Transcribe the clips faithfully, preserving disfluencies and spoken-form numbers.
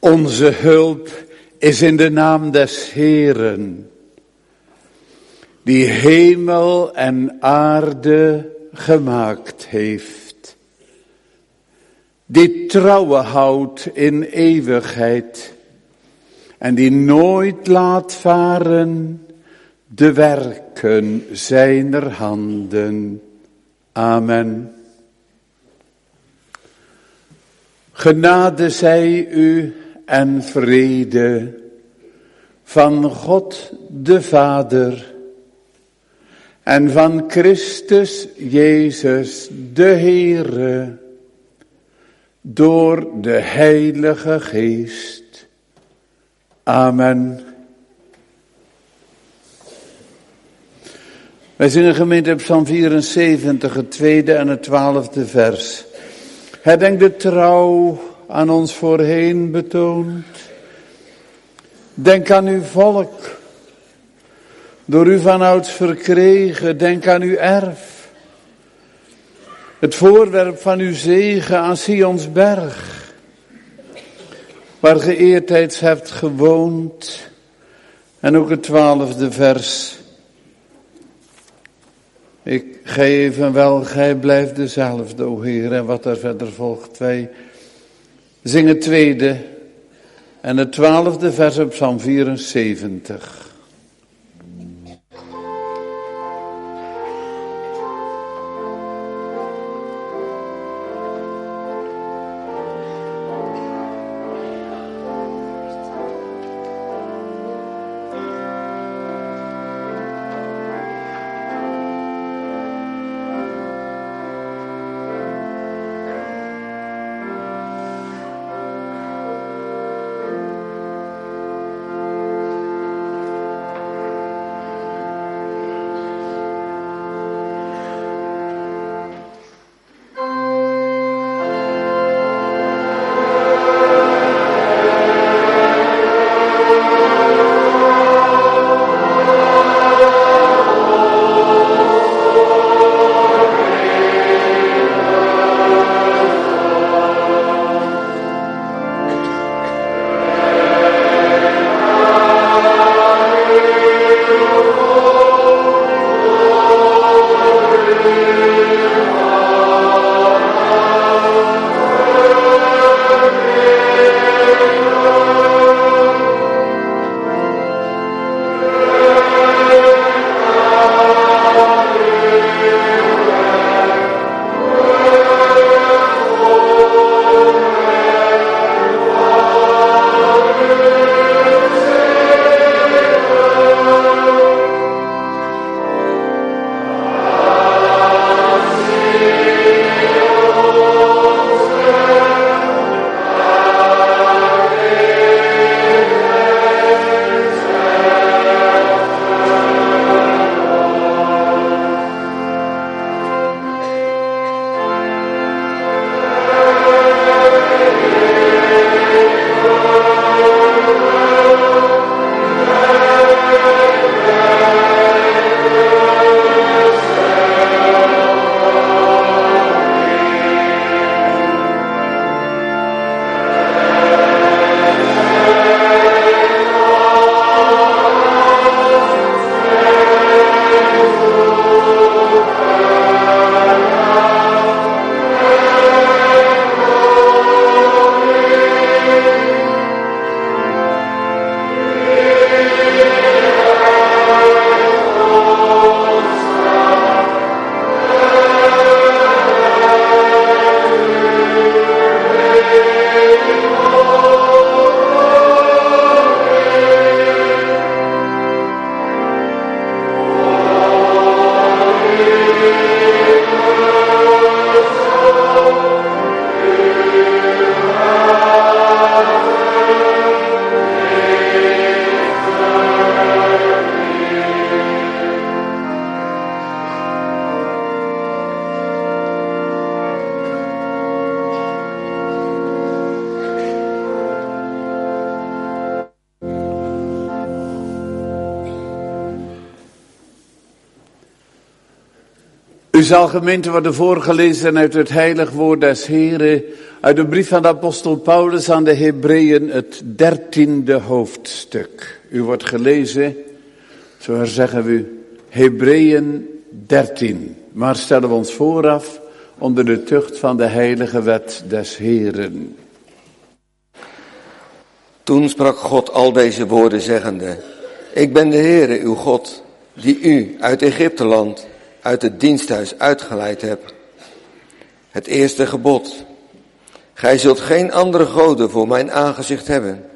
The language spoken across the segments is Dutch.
Onze hulp is in de naam des Heeren, die hemel en aarde gemaakt heeft, die trouwen houdt in eeuwigheid en die nooit laat varen de werken zijner handen. Amen. Genade zij u en vrede van God de Vader en van Christus Jezus de Heere door de Heilige Geest. Amen. Wij zingen gemeente Psalm vierenzeventig, het tweede en het twaalfde vers. Herdenk de trouw aan ons voorheen betoond. Denk aan uw volk, door u vanouds verkregen. Denk aan uw erf, het voorwerp van uw zegen aan Sions berg, waar ge eertijds hebt gewoond. En ook het twaalfde vers. Ik, gij evenwel, gij blijft dezelfde, o Heer. En wat er verder volgt, wij zingen het tweede en het twaalfde vers op Psalm vierenzeventig. zal gemeente worden voorgelezen uit het heilig woord des Heren, uit de brief van de apostel Paulus aan de Hebreeën, het dertiende hoofdstuk. U wordt gelezen, zo herzeggen we, Hebreeën dertien. Maar stellen we ons vooraf onder de tucht van de heilige wet des Heren. Toen sprak God al deze woorden zeggende: Ik ben de Heere uw God, die u uit Egypteland, uit het diensthuis uitgeleid hebt. Het eerste gebod: Gij zult geen andere goden voor mijn aangezicht hebben.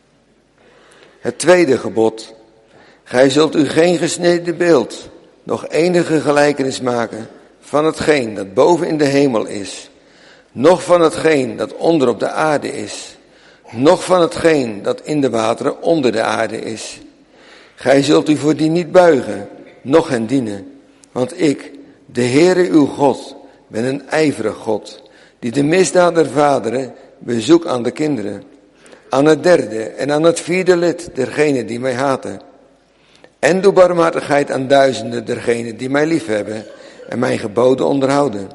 Het tweede gebod: Gij zult u geen gesneden beeld, nog enige gelijkenis maken van hetgeen dat boven in de hemel is, noch van hetgeen dat onder op de aarde is, noch van hetgeen dat in de wateren onder de aarde is. Gij zult u voor die niet buigen, noch hen dienen, want ik, de Heere uw God, ben een ijverig God, die de misdaad der vaderen bezoekt aan de kinderen, aan het derde en aan het vierde lid dergenen die mij haten. En doe barmhartigheid aan duizenden dergenen die mij liefhebben en mijn geboden onderhouden.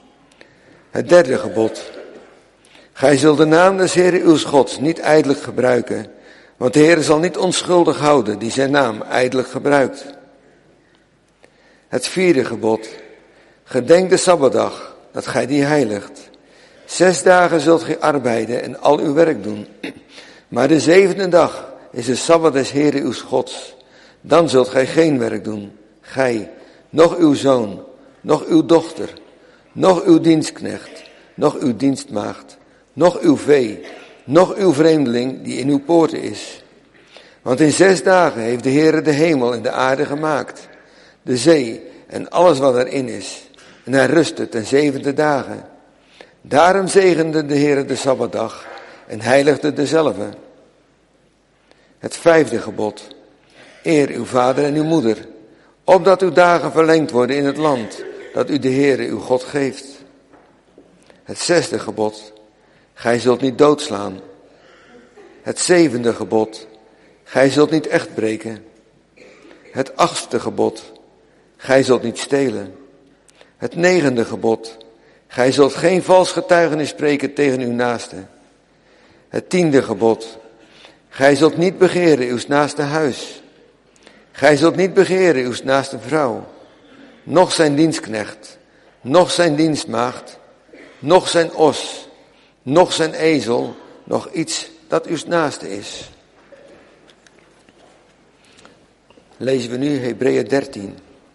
Het derde gebod: Gij zult de naam des Heere uws Gods niet ijdelijk gebruiken, want de Heere zal niet onschuldig houden die zijn naam ijdelijk gebruikt. Het vierde gebod: Gedenk de Sabbatdag, dat gij die heiligt. Zes dagen zult gij arbeiden en al uw werk doen. Maar de zevende dag is de Sabbat des Heere uws Gods. Dan zult gij geen werk doen, gij, noch uw zoon, noch uw dochter, noch uw dienstknecht, noch uw dienstmaagd, noch uw vee, noch uw vreemdeling die in uw poorten is. Want in zes dagen heeft de Heere de hemel en de aarde gemaakt, de zee en alles wat erin is. En hij rustte ten zevende dagen. Daarom zegende de Heere de Sabbatdag en heiligde dezelve. Het vijfde gebod: Eer uw vader en uw moeder, opdat uw dagen verlengd worden in het land dat u de Heere uw God geeft. Het zesde gebod: Gij zult niet doodslaan. Het zevende gebod: Gij zult niet echt breken. Het achtste gebod: Gij zult niet stelen. Het negende gebod: Gij zult geen vals getuigenis spreken tegen uw naaste. Het tiende gebod: Gij zult niet begeren uws naaste huis. Gij zult niet begeren uws naaste vrouw, noch zijn dienstknecht, noch zijn dienstmaagd, noch zijn os, noch zijn ezel, noch iets dat uws naaste is. Lezen we nu Hebreeën dertien.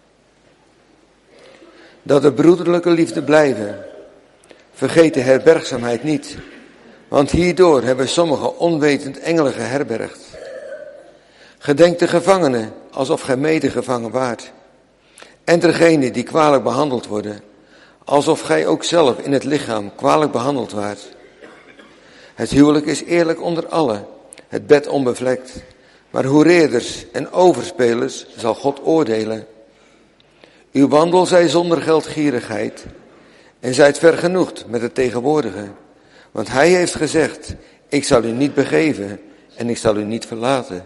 Dat de broederlijke liefde blijven. Vergeet de herbergzaamheid niet, want hierdoor hebben sommigen onwetend engelen geherbergd. Gedenk de gevangenen, alsof gij medegevangen waart. En degenen die kwalijk behandeld worden, alsof gij ook zelf in het lichaam kwalijk behandeld waart. Het huwelijk is eerlijk onder allen, het bed onbevlekt. Maar hoereerders en overspelers zal God oordelen. Uw wandel zij zonder geldgierigheid en zijt vergenoegd met het tegenwoordige. Want hij heeft gezegd: ik zal u niet begeven en ik zal u niet verlaten.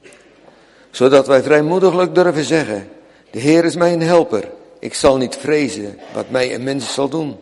Zodat wij vrijmoediglijk durven zeggen: de Heer is mijn helper, ik zal niet vrezen wat mij een mens zal doen.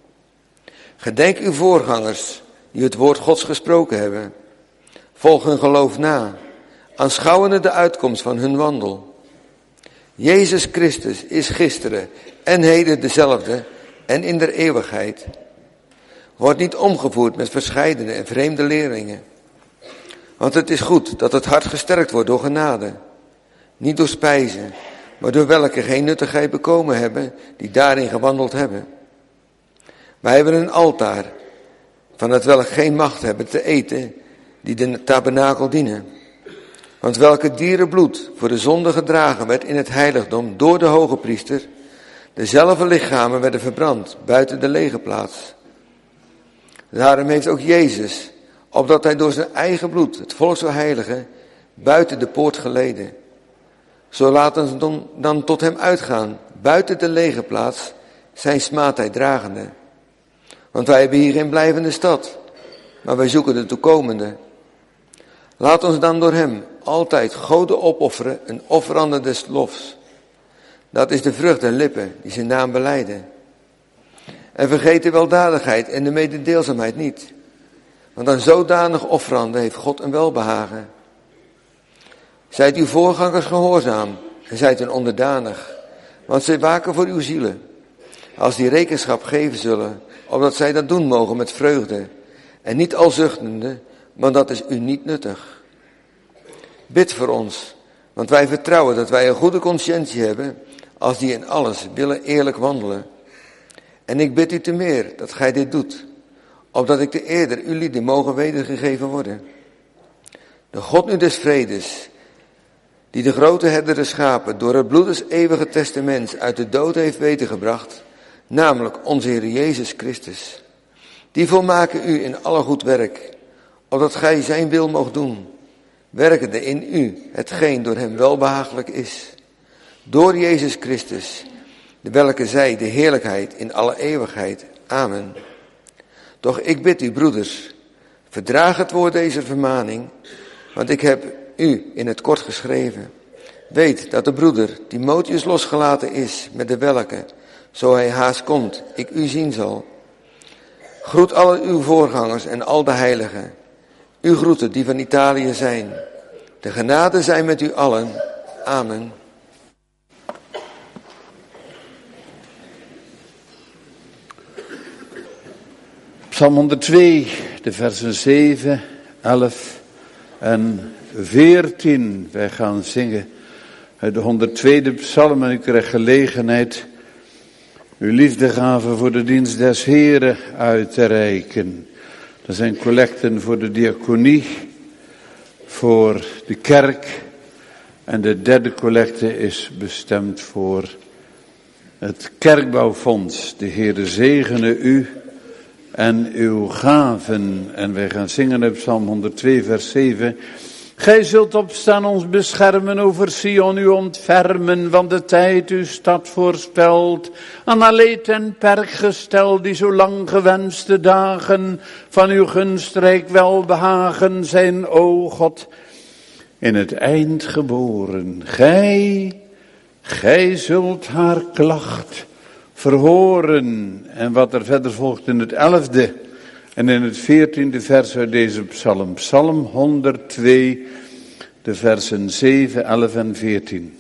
Gedenk uw voorgangers die het woord Gods gesproken hebben. Volg hun geloof na, aanschouwende de uitkomst van hun wandel. Jezus Christus is gisteren en heden dezelfde en in der eeuwigheid. Word niet omgevoerd met verscheidene en vreemde leerlingen. Want het is goed dat het hart gesterkt wordt door genade. Niet door spijzen, maar door welke geen nuttigheid bekomen hebben die daarin gewandeld hebben. Wij hebben een altaar, van het welk geen macht hebben te eten, die de tabernakel dienen. Want welke dierenbloed voor de zonde gedragen werd in het heiligdom door de hoge priester, dezelfde lichamen werden verbrand buiten de legerplaats. Daarom heeft ook Jezus, opdat hij door zijn eigen bloed het volk zou heiligen, buiten de poort geleden. Zo laten ze dan, dan tot hem uitgaan, buiten de legerplaats, zijn smaadheid dragende. Want wij hebben hier geen blijvende stad, maar wij zoeken de toekomende. Laat ons dan door hem altijd goden opofferen, een offerande des lofs. Dat is de vrucht der lippen die zijn naam belijden. En vergeet de weldadigheid en de mededeelzaamheid niet. Want aan zodanig offeranden heeft God een welbehagen. Zijt uw voorgangers gehoorzaam en zijt hun onderdanig. Want zij waken voor uw zielen. Als die rekenschap geven zullen, opdat zij dat doen mogen met vreugde. En niet al zuchtende, want dat is u niet nuttig. Bid voor ons, want wij vertrouwen dat wij een goede consciëntie hebben, als die in alles willen eerlijk wandelen. En ik bid u te meer dat gij dit doet, opdat ik te eerder uw lieden mogen wedergegeven worden. De God nu des vredes, die de grote herder der schapen door het bloed des eeuwige testaments uit de dood heeft wedergebracht, namelijk onze Heer Jezus Christus. Die volmaken u in alle goed werk, opdat gij zijn wil moogt doen, werkende in u hetgeen door hem welbehagelijk is. Door Jezus Christus, de welke zij de heerlijkheid in alle eeuwigheid. Amen. Doch ik bid u, broeders, verdraag het woord deze vermaning, want ik heb u in het kort geschreven. Weet dat de broeder Timotheus losgelaten is, met de welke, zo hij haast komt, ik u zien zal. Groet alle uw voorgangers en al de heiligen. U groeten die van Italië zijn. De genade zij met u allen. Amen. Psalm honderdtwee, de versen zeven, elf en veertien. Wij gaan zingen uit de honderdtweede psalm en u krijgt gelegenheid uw liefdegave voor de dienst des Heren uit te reiken. Er zijn collecten voor de diaconie, voor de kerk en de derde collecte is bestemd voor het kerkbouwfonds. De Heere zegene u en uw gaven. En wij gaan zingen uit Psalm honderdtwee vers zeven. Gij zult opstaan ons beschermen, over Sion u ontfermen, want de tijd uw stad voorspelt. Aan alle ten perk gesteld, die zo lang gewenste dagen van uw gunstrijk welbehagen zijn, o God, in het eind geboren. Gij, gij zult haar klacht verhoren. En wat er verder volgt in het elfde en in het veertiende vers uit deze psalm. Psalm honderdtwee, de versen zeven, elf en veertien.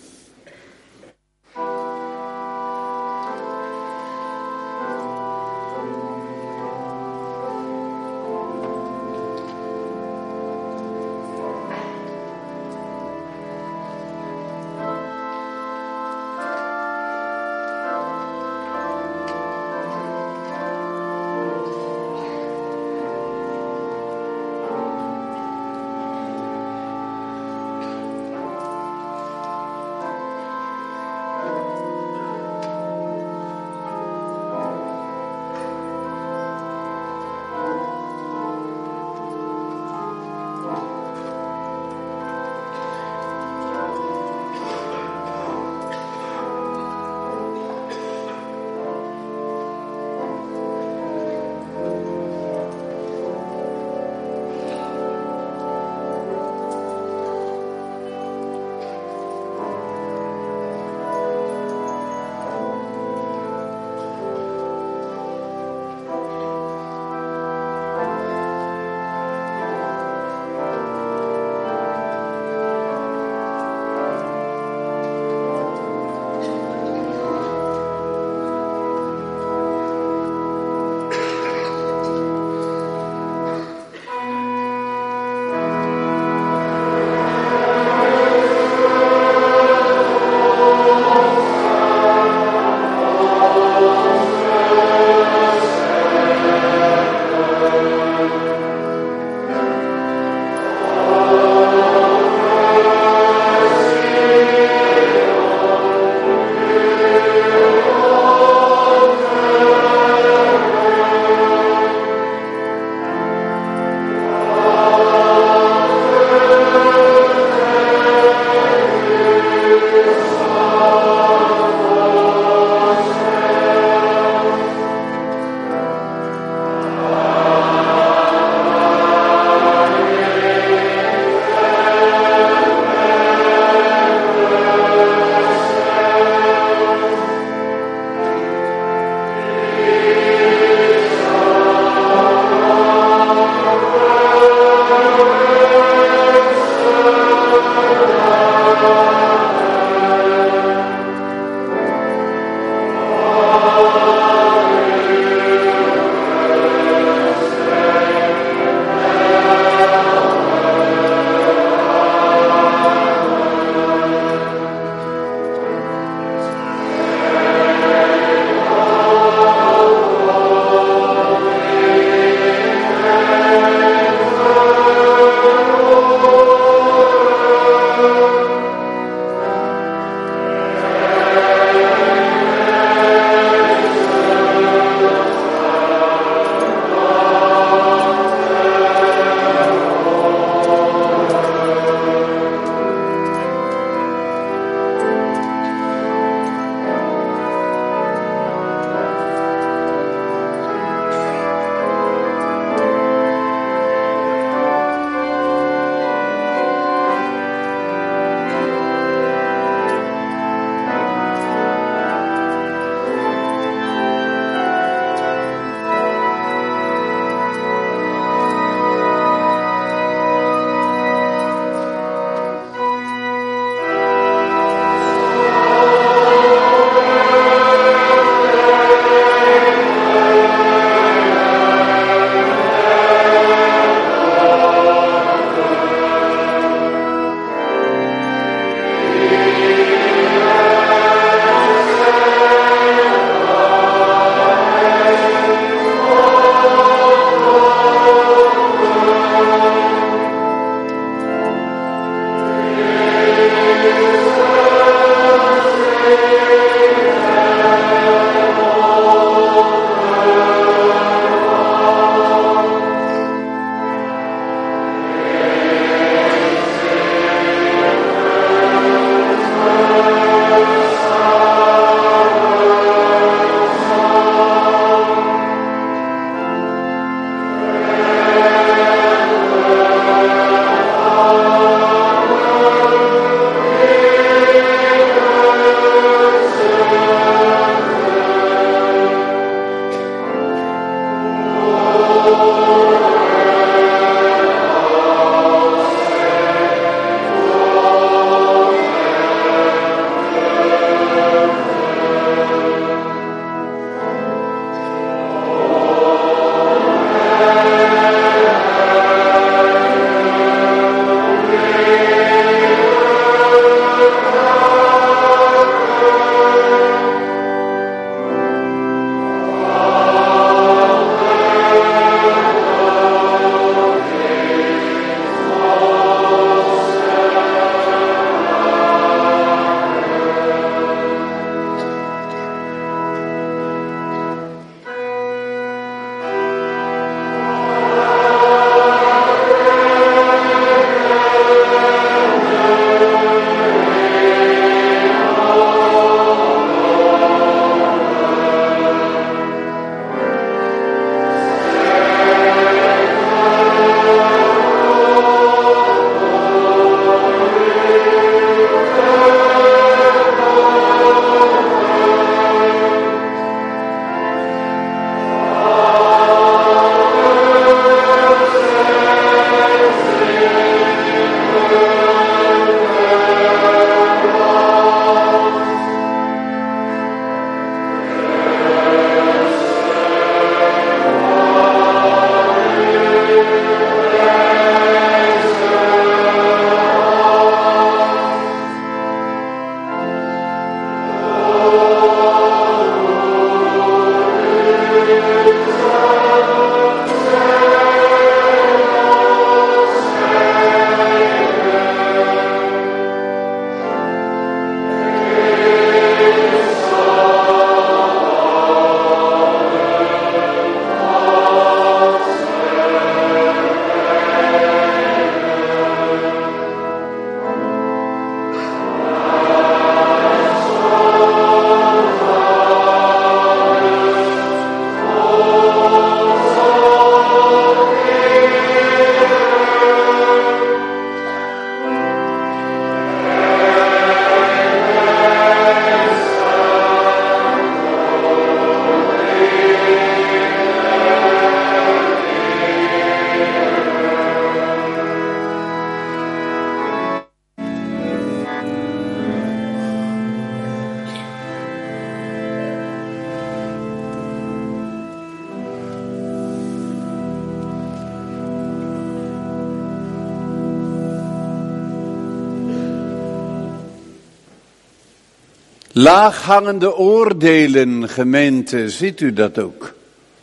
Laaghangende oordelen, gemeente, ziet u dat ook?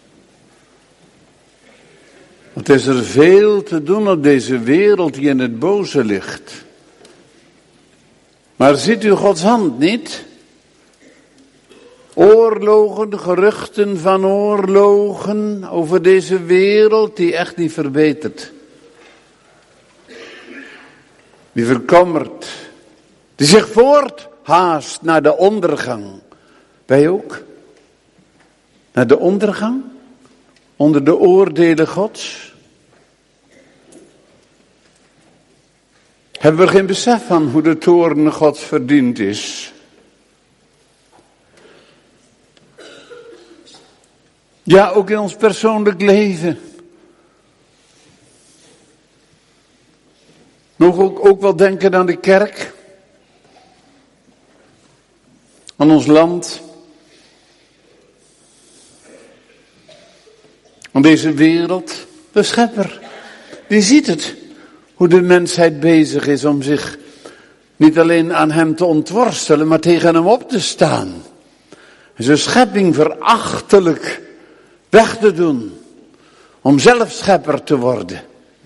Want is er veel te doen op deze wereld die in het boze ligt. Maar ziet u Gods hand niet? Oorlogen, geruchten van oorlogen over deze wereld die echt niet verbetert. Die verkommert. Die zich voorthaast naar de ondergang. Wij ook? Naar de ondergang? Onder de oordelen Gods? Hebben we geen besef van hoe de toorn Gods verdiend is? Ja, ook in ons persoonlijk leven. Nog ook, ook wel denken aan de kerk. Aan ons land. Aan deze wereld. De schepper. Die ziet het. Hoe de mensheid bezig is om zich niet alleen aan hem te ontworstelen, maar tegen hem op te staan. En zijn schepping verachtelijk weg te doen. Om zelf schepper te worden.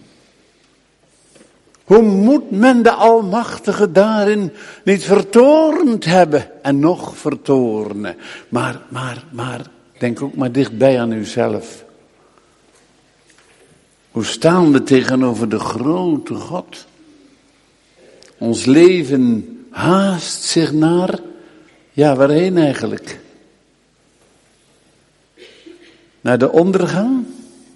Hoe moet men de Almachtige daarin niet vertoornd hebben en nog vertoornen. Maar, maar, maar, denk ook maar dichtbij aan uzelf. Hoe staan we tegenover de grote God? Ons leven haast zich naar, ja, waarheen eigenlijk? Naar de ondergang?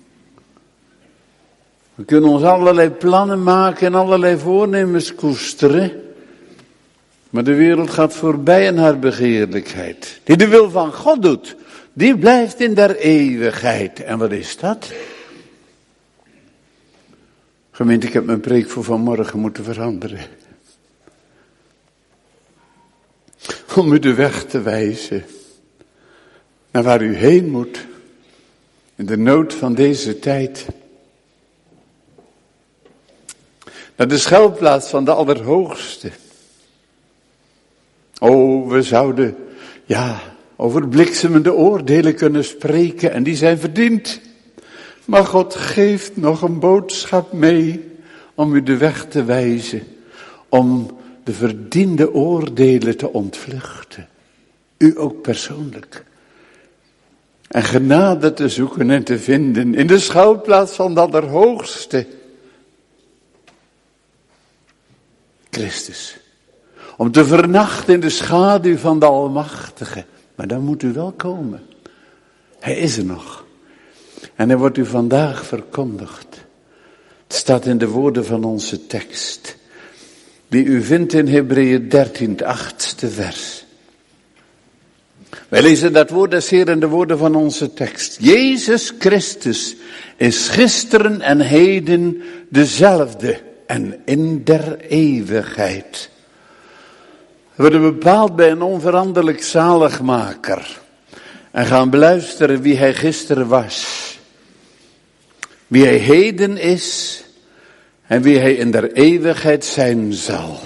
We kunnen ons allerlei plannen maken en allerlei voornemens koesteren. Maar de wereld gaat voorbij aan haar begeerlijkheid. Die de wil van God doet, die blijft in der eeuwigheid. En wat is dat? Gemeente, ik heb mijn preek voor vanmorgen moeten veranderen. Om u de weg te wijzen naar waar u heen moet. In de nood van deze tijd. Naar de schuilplaats van de Allerhoogste. Oh, we zouden, ja, over bliksemende oordelen kunnen spreken en die zijn verdiend. Maar God geeft nog een boodschap mee om u de weg te wijzen. Om de verdiende oordelen te ontvluchten. U ook persoonlijk. En genade te zoeken en te vinden in de schuilplaats van de Allerhoogste. Christus. Om te vernachten in de schaduw van de Almachtige. Maar dan moet u wel komen. Hij is er nog. En hij wordt u vandaag verkondigd. Het staat in de woorden van onze tekst. Die u vindt in Hebreeën dertien, het achtste vers. Wij lezen dat woord des Heeren in de woorden van onze tekst. Jezus Christus is gisteren en heden dezelfde. En in der eeuwigheid. We worden bepaald bij een onveranderlijk zaligmaker. En gaan beluisteren wie hij gisteren was. Wie hij heden is. En wie hij in der eeuwigheid zijn zal.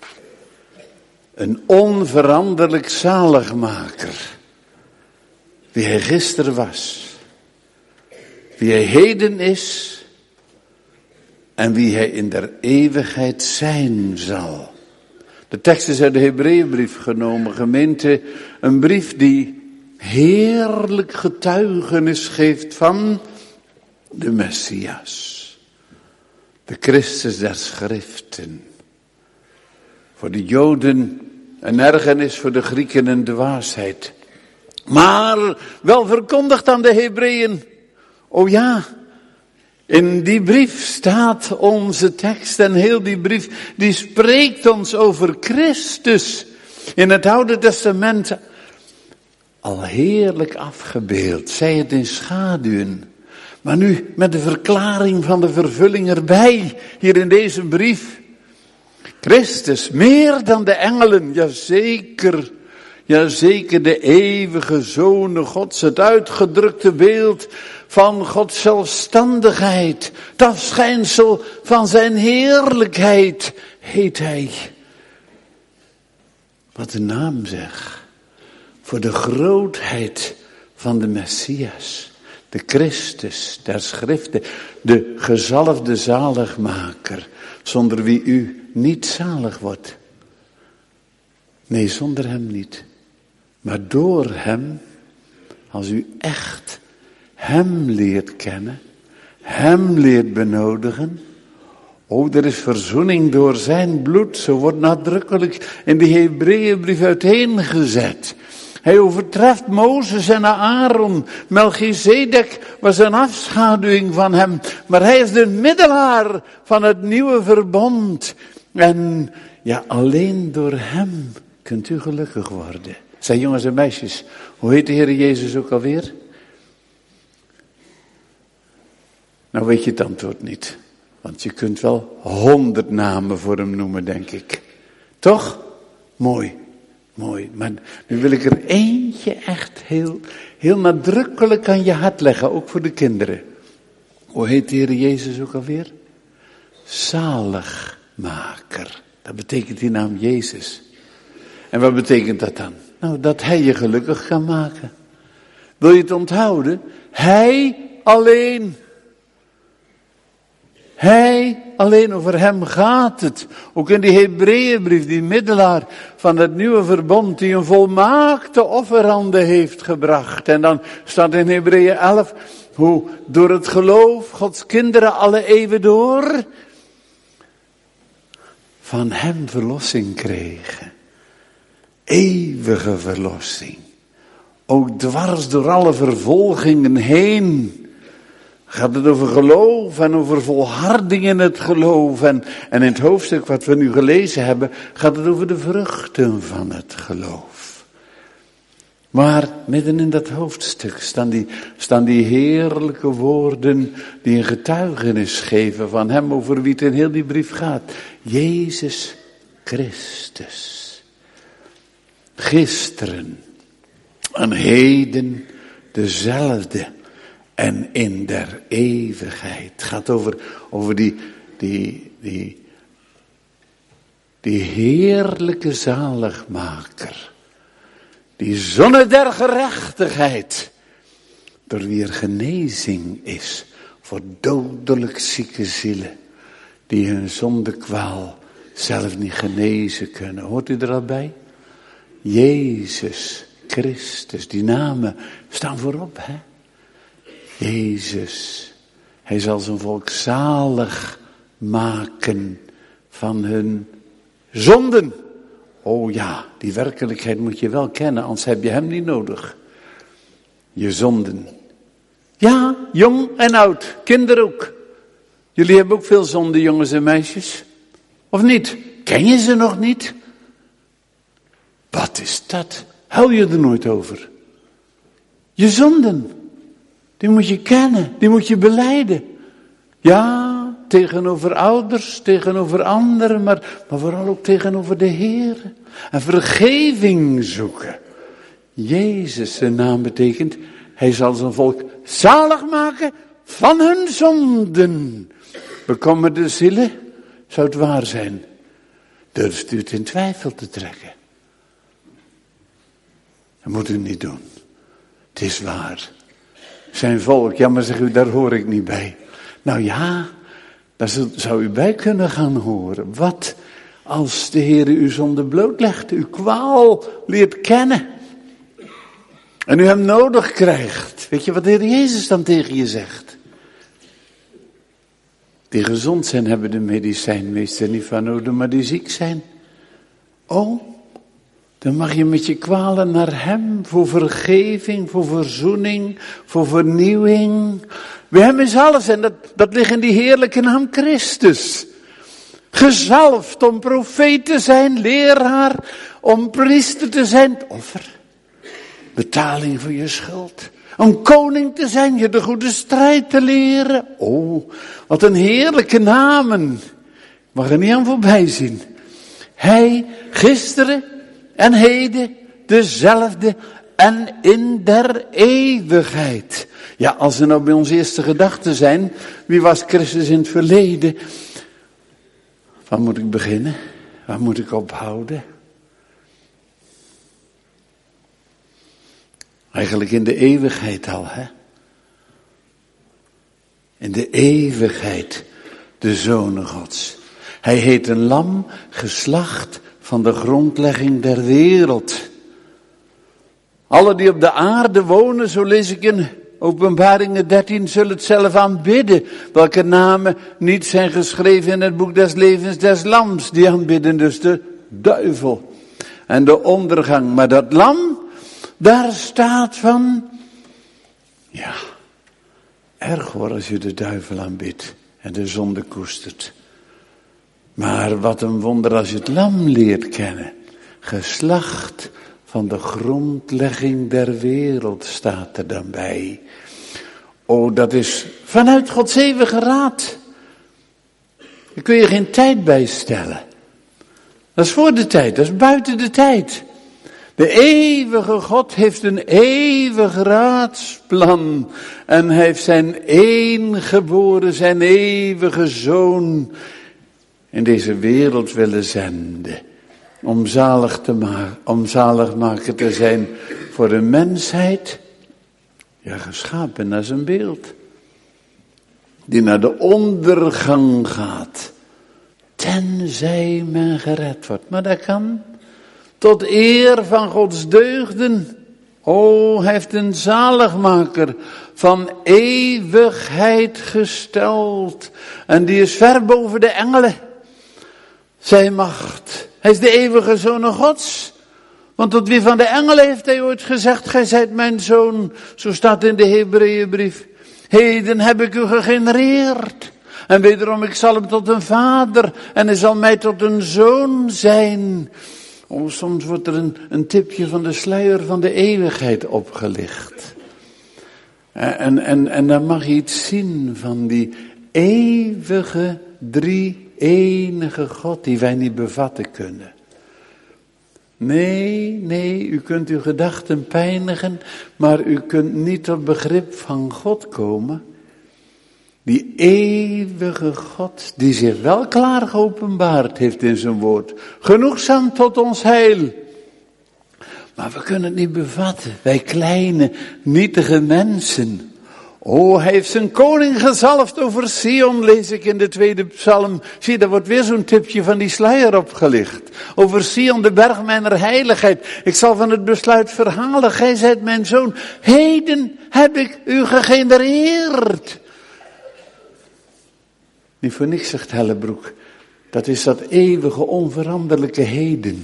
Een onveranderlijk zaligmaker. Wie hij gisteren was. Wie hij heden is. En wie hij in der eeuwigheid zijn zal. De tekst is uit de Hebreeënbrief genomen, gemeente. Een brief die heerlijk getuigenis geeft van de Messias. De Christus der Schriften. Voor de Joden een ergernis, voor de Grieken een dwaasheid. Maar wel verkondigd aan de Hebreeën. Oh ja, in die brief staat onze tekst en heel die brief die spreekt ons over Christus. In het Oude Testament al heerlijk afgebeeld, zij het in schaduwen. Maar nu met de verklaring van de vervulling erbij, hier in deze brief. Christus, meer dan de engelen, ja zeker, ja zeker de eeuwige Zoon Gods, het uitgedrukte beeld van Gods zelfstandigheid, het afschijnsel van zijn heerlijkheid, heet hij. Wat de naam zegt. voor de grootheid van de Messias, de Christus der Schriften, de gezalfde zaligmaker, zonder wie u niet zalig wordt. Nee, zonder hem niet. Maar door hem, als u echt hem leert kennen, hem leert benodigen. Oh, er is verzoening door zijn bloed. Zo wordt nadrukkelijk in de Hebreeënbrief uiteengezet. Hij overtreft Mozes en Aaron. Melchizedek was een afschaduwing van hem. Maar hij is de middelaar van het nieuwe verbond. En ja, alleen door hem kunt u gelukkig worden. Zijn jongens en meisjes, hoe heet de Heer Jezus ook alweer? Nou weet je het antwoord niet. Want je kunt wel honderd namen voor hem noemen, denk ik. Toch? Mooi, mooi. Maar nu wil ik er eentje echt heel, heel nadrukkelijk aan je hart leggen, ook voor de kinderen. Hoe heet de Heer Jezus ook alweer? Zaligmaker. Dat betekent die naam Jezus. En wat betekent dat dan? Nou, dat hij je gelukkig kan maken. Wil je het onthouden? Hij alleen. Hij, alleen over hem gaat het. Ook in die Hebreeënbrief, die middelaar van het nieuwe verbond, die een volmaakte offerande heeft gebracht. En dan staat in Hebreeën elf, hoe door het geloof Gods kinderen alle eeuwen door van hem verlossing kregen. Eeuwige verlossing. Ook dwars door alle vervolgingen heen. Gaat het over geloof en over volharding in het geloof. En, en in het hoofdstuk wat we nu gelezen hebben, gaat het over de vruchten van het geloof. Maar midden in dat hoofdstuk staan die, staan die heerlijke woorden die een getuigenis geven van hem over wie het in heel die brief gaat. Jezus Christus. Gisteren en heden dezelfde. En in der eeuwigheid. Het gaat over, over die, die, die, die heerlijke zaligmaker. Die zonne der gerechtigheid. Door wie er genezing is voor dodelijk zieke zielen. Die hun zondekwaal zelf niet genezen kunnen. Hoort u er al bij? Jezus Christus. Die namen staan voorop, hè? Jezus, hij zal zijn volk zalig maken van hun zonden. Oh ja, die werkelijkheid moet je wel kennen, anders heb je hem niet nodig. Je zonden. Ja, jong en oud, kinderen ook. Jullie hebben ook veel zonden, jongens en meisjes. Of niet? Ken je ze nog niet? Wat is dat? Huil je er nooit over? Je zonden. Die moet je kennen, die moet je belijden. Ja, tegenover ouders, tegenover anderen, maar, maar vooral ook tegenover de Heer. En vergeving zoeken. Jezus, zijn naam betekent, hij zal zijn volk zalig maken van hun zonden. Bekommerde zielen, zou het waar zijn? Durft u het in twijfel te trekken? Dat moet u niet doen. Het is waar. Zijn volk, ja maar zeg u, daar hoor ik niet bij. Nou ja, daar zou u bij kunnen gaan horen. Wat als de Heer uw zonde blootlegt, uw kwaal leert kennen. En u hem nodig krijgt. Weet je wat de Heer Jezus dan tegen je zegt? Die gezond zijn hebben de medicijnmeester niet van nodig, maar die ziek zijn. Oh, dan mag je met je kwalen naar hem voor vergeving, voor verzoening, voor vernieuwing. Bij hem is alles en dat, dat ligt in die heerlijke naam Christus. Gezalfd om profeet te zijn, leraar, om priester te zijn, offer. Betaling voor je schuld. Om koning te zijn, je de goede strijd te leren. Oh, wat een heerlijke namen. Ik mag er niet aan voorbij zien. Hij, gisteren en heden, dezelfde en in der eeuwigheid. Ja, als er nou bij ons eerste gedachten zijn, wie was Christus in het verleden? Waar moet ik beginnen? Waar moet ik ophouden? Eigenlijk in de eeuwigheid al, hè? In de eeuwigheid, de Zoon Gods. Hij heet een lam, geslacht van de grondlegging der wereld. Alle die op de aarde wonen, zo lees ik in Openbaringen dertien, zullen het zelf aanbidden. Welke namen niet zijn geschreven in het boek des levens des lams. Die aanbidden dus de duivel en de ondergang. Maar dat lam, daar staat van, ja, erg hoor als je de duivel aanbidt en de zonde koestert. Maar wat een wonder als je het lam leert kennen. Geslacht van de grondlegging der wereld staat er dan bij. Oh, dat is vanuit Gods eeuwige raad. Daar kun je geen tijd bij stellen. Dat is voor de tijd, dat is buiten de tijd. De eeuwige God heeft een eeuwig raadsplan. En hij heeft zijn eengeboren, zijn eeuwige zoon in deze wereld willen zenden. Om zalig te maken, om zaligmaker te zijn voor de mensheid. Ja, geschapen naar zijn beeld. Die naar de ondergang gaat. Tenzij men gered wordt. Maar dat kan. Tot eer van Gods deugden. O, hij heeft een zaligmaker van eeuwigheid gesteld. En die is ver boven de engelen. Zijn macht. Hij is de eeuwige Zoon Gods. Want tot wie van de engelen heeft hij ooit gezegd, gij zijt mijn zoon. Zo staat in de Hebreeënbrief. Heden heb ik u gegenereerd. En wederom, ik zal hem tot een vader. En hij zal mij tot een zoon zijn. Oh, soms wordt er een, een tipje van de sluier van de eeuwigheid opgelicht. En, en, en dan mag je iets zien van die eeuwige drie enige God die wij niet bevatten kunnen. Nee, nee, u kunt uw gedachten pijnigen, maar u kunt niet tot begrip van God komen. Die eeuwige God, die zich wel klaar geopenbaard heeft in zijn woord. Genoegzaam tot ons heil. Maar we kunnen het niet bevatten, wij kleine, nietige mensen. Oh, hij heeft zijn koning gezalfd over Sion, lees ik in de tweede psalm. Zie, daar wordt weer zo'n tipje van die sluier opgelicht. Over Sion, de berg mijner heiligheid. Ik zal van het besluit verhalen, gij zijt mijn zoon. Heden heb ik u gegenereerd. Niet voor niks, zegt Hellebroek. Dat is dat eeuwige, onveranderlijke heden.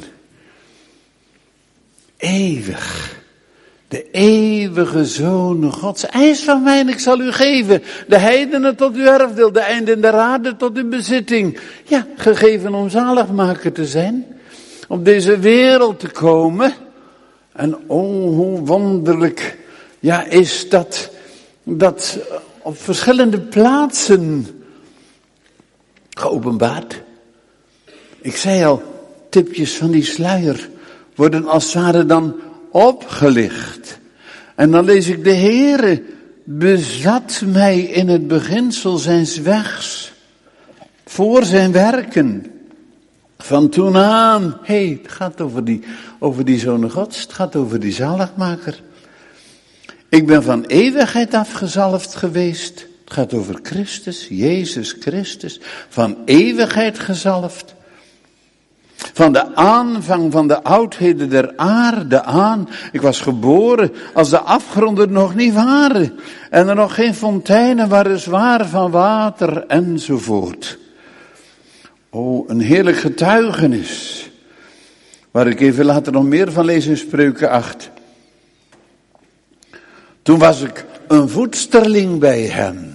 Eeuwig. De eeuwige Zoon Gods. Eis van mij en ik zal u geven. De heidenen tot uw erfdeel. De einden der aarde tot uw bezitting. Ja, gegeven om zaligmaker te zijn. Op deze wereld te komen. En oh, hoe wonderlijk. Ja, is dat. Dat op verschillende plaatsen geopenbaard. Ik zei al, tipjes van die sluier worden als het ware dan opgelicht. En dan lees ik, de Heere bezat mij in het beginsel zijns wegs, voor zijn werken, van toen aan. Hé, hey, het gaat over die, over die Zoon Gods, het gaat over die zaligmaker. Ik ben van eeuwigheid afgezalfd geweest. Het gaat over Christus, Jezus Christus, van eeuwigheid gezalfd. Van de aanvang van de oudheden der aarde aan. Ik was geboren als de afgronden nog niet waren. En er nog geen fonteinen waren zwaar van water enzovoort. Oh, een heerlijk getuigenis. Waar ik even later nog meer van lees in Spreuken acht. Toen was ik een voedsterling bij hem.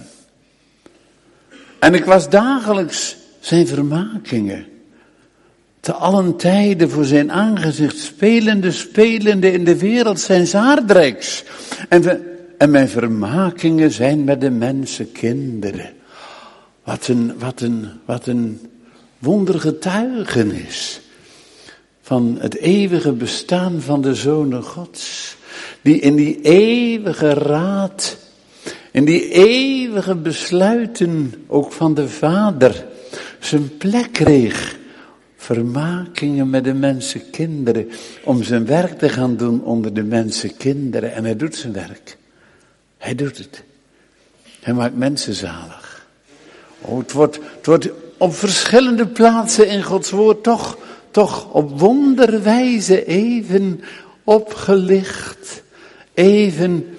En ik was dagelijks zijn vermakingen. Te allen tijden voor zijn aangezicht spelende, spelende in de wereld zijn aardrijks. En, we, en mijn vermakingen zijn met de mensenkinderen. Wat een, wat een, wat een wondergetuigenis van het eeuwige bestaan van de Zoon Gods. Die in die eeuwige raad, in die eeuwige besluiten ook van de Vader zijn plek kreeg. vermakingen met de mensenkinderen, om zijn werk te gaan doen onder de mensenkinderen. En hij doet zijn werk. Hij doet het. Hij maakt mensen zalig. Oh, het wordt, het wordt op verschillende plaatsen in Gods woord toch, toch op wonderwijze even opgelicht, even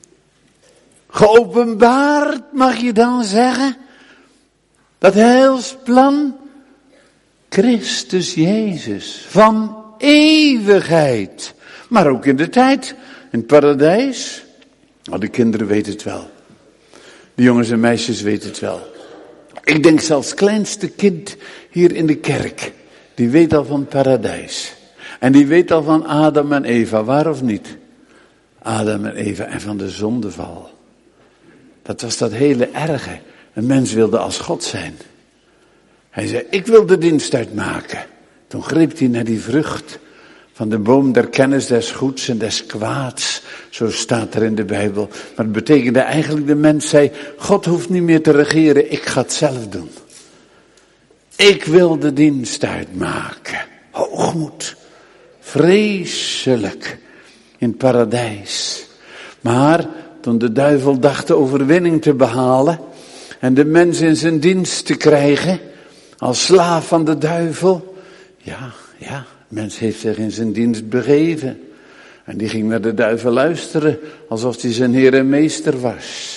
geopenbaard, mag je dan zeggen. Dat heilsplan, Christus Jezus, van eeuwigheid. Maar ook in de tijd, in het paradijs. Nou, de kinderen weten het wel. De jongens en meisjes weten het wel. Ik denk zelfs het kleinste kind hier in de kerk, die weet al van het paradijs. En die weet al van Adam en Eva, waar of niet? Adam en Eva en van de zondeval. Dat was dat hele erge. Een mens wilde als God zijn. Hij zei, ik wil de dienst uitmaken. Toen greep hij naar die vrucht van de boom der kennis des goeds en des kwaads. Zo staat er in de Bijbel. Maar het betekende eigenlijk, de mens zei, God hoeft niet meer te regeren, ik ga het zelf doen. Ik wil de dienst uitmaken. Hoogmoed. Vreselijk. In het paradijs. Maar toen de duivel dacht de overwinning te behalen en de mens in zijn dienst te krijgen, als slaaf van de duivel, ja, ja, de mens heeft zich in zijn dienst begeven. En die ging naar de duivel luisteren, alsof hij zijn heer en meester was.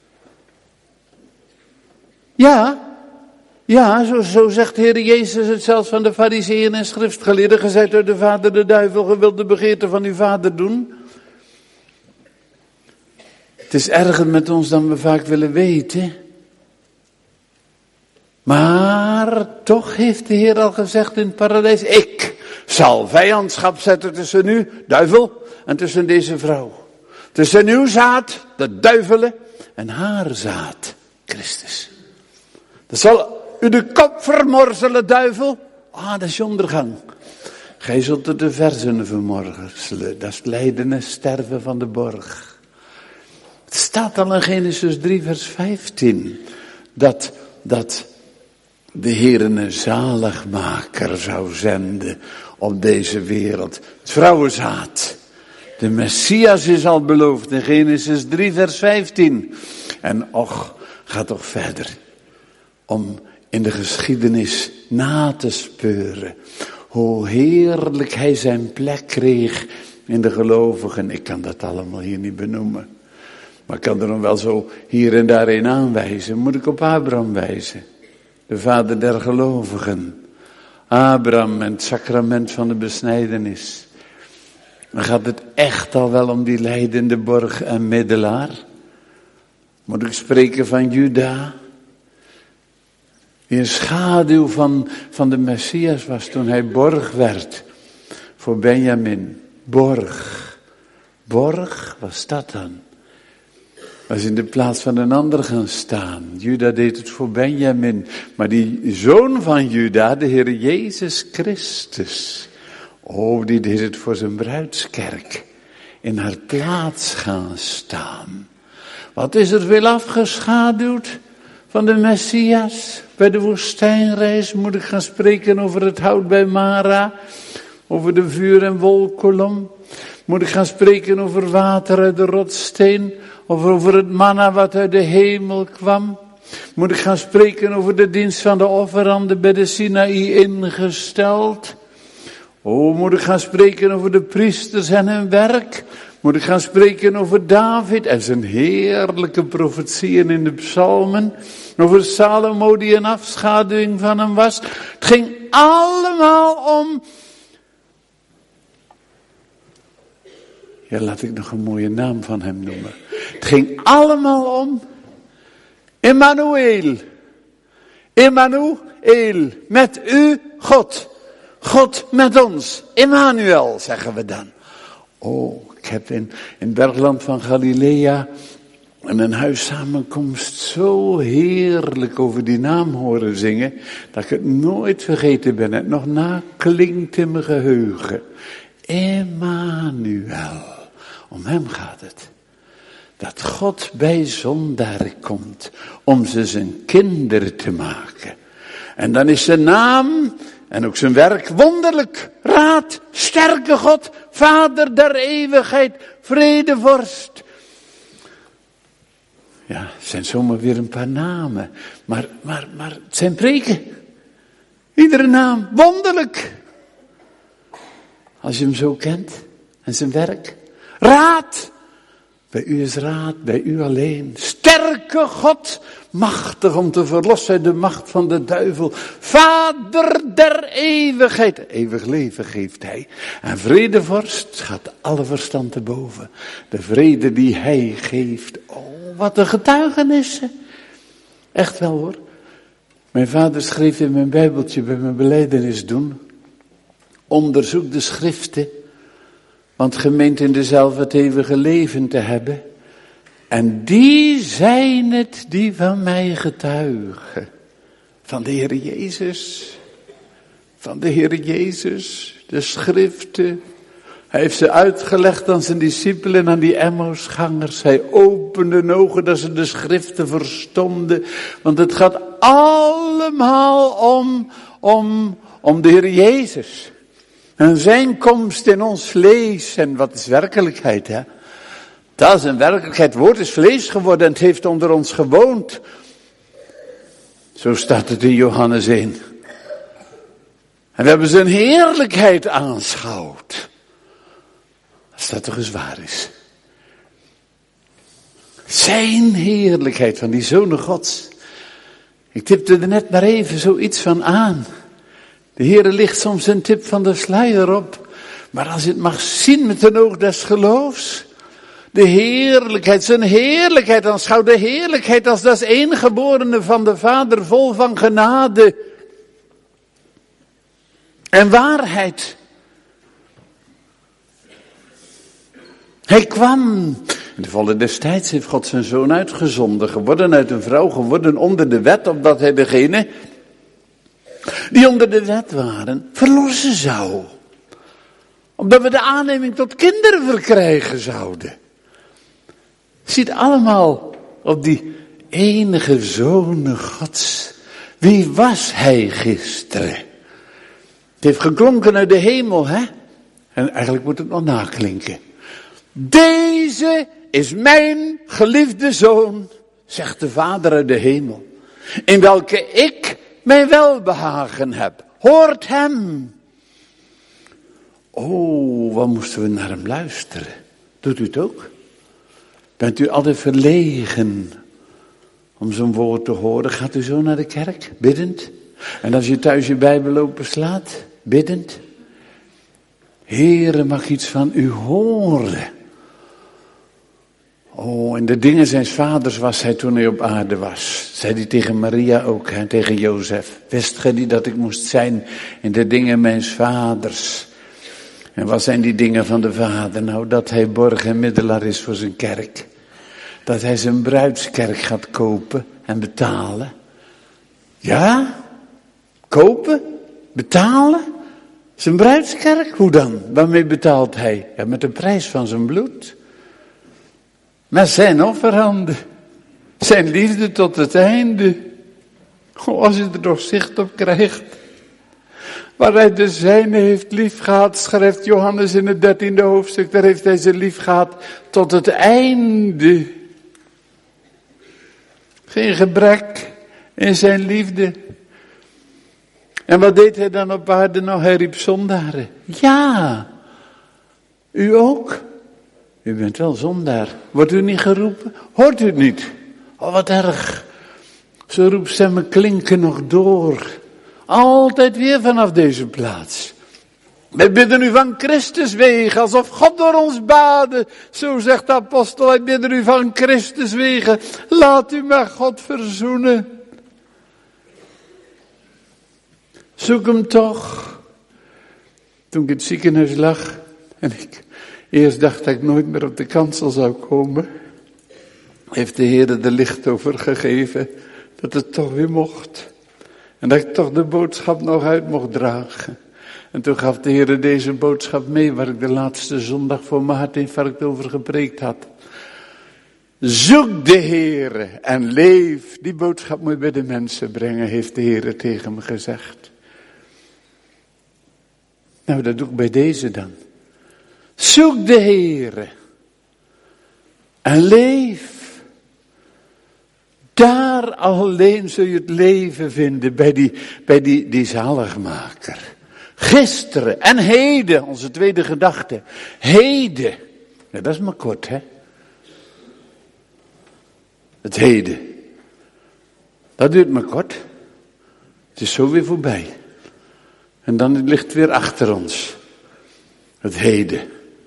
Ja, ja, zo, zo zegt de Heer Jezus het zelfs van de fariseeën en schriftgeleerden. Ge zijt door de vader de duivel, ge wilt de begeerte van uw vader doen. Het is erger met ons dan we vaak willen weten. Maar toch heeft de Heer al gezegd in het paradijs, ik zal vijandschap zetten tussen u, duivel, en tussen deze vrouw. Tussen uw zaad, de duivelen, en haar zaad, Christus. Dat zal u de kop vermorzelen, duivel. Ah, dat is je ondergang. Gij zult er de verzen vermorzelen. Dat is het lijden en sterven van de borg. Het staat al in Genesis drie vers vijftien. Dat, dat de Heer een zaligmaker zou zenden op deze wereld. Het vrouwenzaad. De Messias is al beloofd in Genesis drie vers vijftien. En och, ga toch verder. Om in de geschiedenis na te speuren. Hoe heerlijk hij zijn plek kreeg in de gelovigen. Ik kan dat allemaal hier niet benoemen. Maar ik kan er nog wel zo hier en daar een aanwijzen. Moet ik op Abraham wijzen? De vader der gelovigen. Abraham en het sacrament van de besnijdenis. Dan gaat het echt al wel om die lijdende borg en middelaar. Moet ik spreken van Juda? Die een schaduw van, van de Messias was toen hij borg werd. Voor Benjamin. Borg. Borg, wat is dat dan? Was in de plaats van een ander gaan staan. Juda deed het voor Benjamin. Maar die zoon van Juda, de Heer Jezus Christus. Oh, die deed het voor zijn bruidskerk. In haar plaats gaan staan. Wat is er veel afgeschaduwd van de Messias? Bij de woestijnreis moet ik gaan spreken over het hout bij Mara. Over de vuur- en wolkolom. Moet ik gaan spreken over water uit de rotssteen. Of over het manna wat uit de hemel kwam. Moet ik gaan spreken over de dienst van de offeranden bij de Sinaï ingesteld. Oh, moet ik gaan spreken over de priesters en hun werk. Moet ik gaan spreken over David en zijn heerlijke profetieën in de psalmen. Over Salomo die een afschaduwing van hem was. Het ging allemaal om... Ja, laat ik nog een mooie naam van hem noemen. Het ging allemaal om Emmanuel. Emmanuel, met u God. God met ons. Emmanuel, zeggen we dan. Oh, ik heb in, in het bergland van Galilea in een huissamenkomst zo heerlijk over die naam horen zingen, dat ik het nooit vergeten ben. Het nog naklinkt in mijn geheugen. Emmanuel. Om hem gaat het. Dat God bij zondaren komt om ze zijn kinderen te maken. En dan is zijn naam en ook zijn werk wonderlijk. Raad, sterke God, Vader der eeuwigheid, vredevorst. Ja, het zijn zomaar weer een paar namen. Maar, maar, maar het zijn preken. Iedere naam, wonderlijk. Als je hem zo kent en zijn werk. Raad. Bij u is raad, bij u alleen. Sterke God, machtig om te verlossen uit de macht van de duivel. Vader der eeuwigheid. Eeuwig leven geeft hij. En vredevorst gaat alle verstand te boven. De vrede die hij geeft. Oh, wat een getuigenissen. Echt wel hoor. Mijn vader schreef in mijn bijbeltje bij mijn belijdenis doen. Onderzoek de schriften. Want gemeend in dezelfde het eeuwige leven te hebben. En die zijn het die van mij getuigen. Van de Heer Jezus. Van de Heer Jezus. De schriften. Hij heeft ze uitgelegd aan zijn discipelen en aan die Emmausgangers. Hij opende hun ogen dat ze de schriften verstonden. Want het gaat allemaal om, om, om de Heer Jezus. En zijn komst in ons vlees. En wat is werkelijkheid, hè? Dat is een werkelijkheid. Het woord is vlees geworden en het heeft onder ons gewoond. Zo staat het in Johannes één. En we hebben zijn heerlijkheid aanschouwd. Als dat toch eens waar is. Zijn heerlijkheid van die zonen Gods. Ik tipte er net maar even zoiets van aan. De Heere ligt soms een tip van de sluier op. Maar als je het mag zien met een oog des geloofs. De heerlijkheid, zijn heerlijkheid. Aanschouw de heerlijkheid als dat eengeborene van de Vader vol van genade. En waarheid. Hij kwam. In de volle destijds heeft God zijn zoon uitgezonden. Geworden uit een vrouw, geworden onder de wet. Opdat hij degene die onder de wet waren, verlossen zou. Omdat we de aanneming tot kinderen verkrijgen zouden. Ziet allemaal op die enige zoon Gods. Wie was hij gisteren? Het heeft geklonken uit de hemel, hè? En eigenlijk moet het nog naklinken. Deze is mijn geliefde zoon, zegt de Vader uit de hemel. In welke ik mijn welbehagen heb. Hoort hem. Oh, wat moesten we naar hem luisteren. Doet u het ook? Bent u altijd verlegen om zo'n woord te horen? Gaat u zo naar de kerk, biddend? En als je thuis je Bijbel openslaat, biddend? Heere, mag ik iets van u horen? Oh, en de dingen zijns vaders was hij toen hij op aarde was. Zei hij tegen Maria ook, hè, tegen Jozef. Wist gij niet dat ik moest zijn in de dingen mijns vaders? En wat zijn die dingen van de Vader? Nou, dat hij borg en middelaar is voor zijn kerk. Dat hij zijn bruidskerk gaat kopen en betalen. Ja? Kopen? Betalen? Zijn bruidskerk? Hoe dan? Waarmee betaalt hij? Ja, met de prijs van zijn bloed. Met zijn offerhanden. Zijn liefde tot het einde. Oh, als je er nog zicht op krijgt. Waar hij de zijne heeft lief gehad, schrijft Johannes in het dertiende hoofdstuk. Daar heeft hij ze lief gehad tot het einde. Geen gebrek in zijn liefde. En wat deed hij dan op aarde? Nou, hij riep zondaren. Ja, u ook. U bent wel zondaar. Wordt u niet geroepen? Hoort u het niet? Oh, wat erg. Zo roepstemmen klinken nog door. Altijd weer vanaf deze plaats. Wij bidden u van Christus wegen, alsof God door ons baden. Zo zegt de apostel, wij bidden u van Christus wegen. Laat u met God verzoenen. Zoek hem toch. Toen ik in het ziekenhuis lag en ik eerst dacht dat ik nooit meer op de kansel zou komen, heeft de Heer er licht over gegeven dat het toch weer mocht. En dat ik toch de boodschap nog uit mocht dragen. En toen gaf de Heer deze boodschap mee waar ik de laatste zondag voor mijn hartinfarct over gepreekt had. Zoek de Heere en leef. Die boodschap moet je bij de mensen brengen, heeft de Heere tegen me gezegd. Nou, dat doe ik bij deze dan. Zoek de Heere en leef. Daar alleen zul je het leven vinden, bij die, bij die, die zaligmaker. Gisteren en heden, onze tweede gedachte. Heden. Ja, dat is maar kort, hè. Het heden. Dat duurt maar kort. Het is zo weer voorbij. En dan ligt het weer achter ons. Het heden.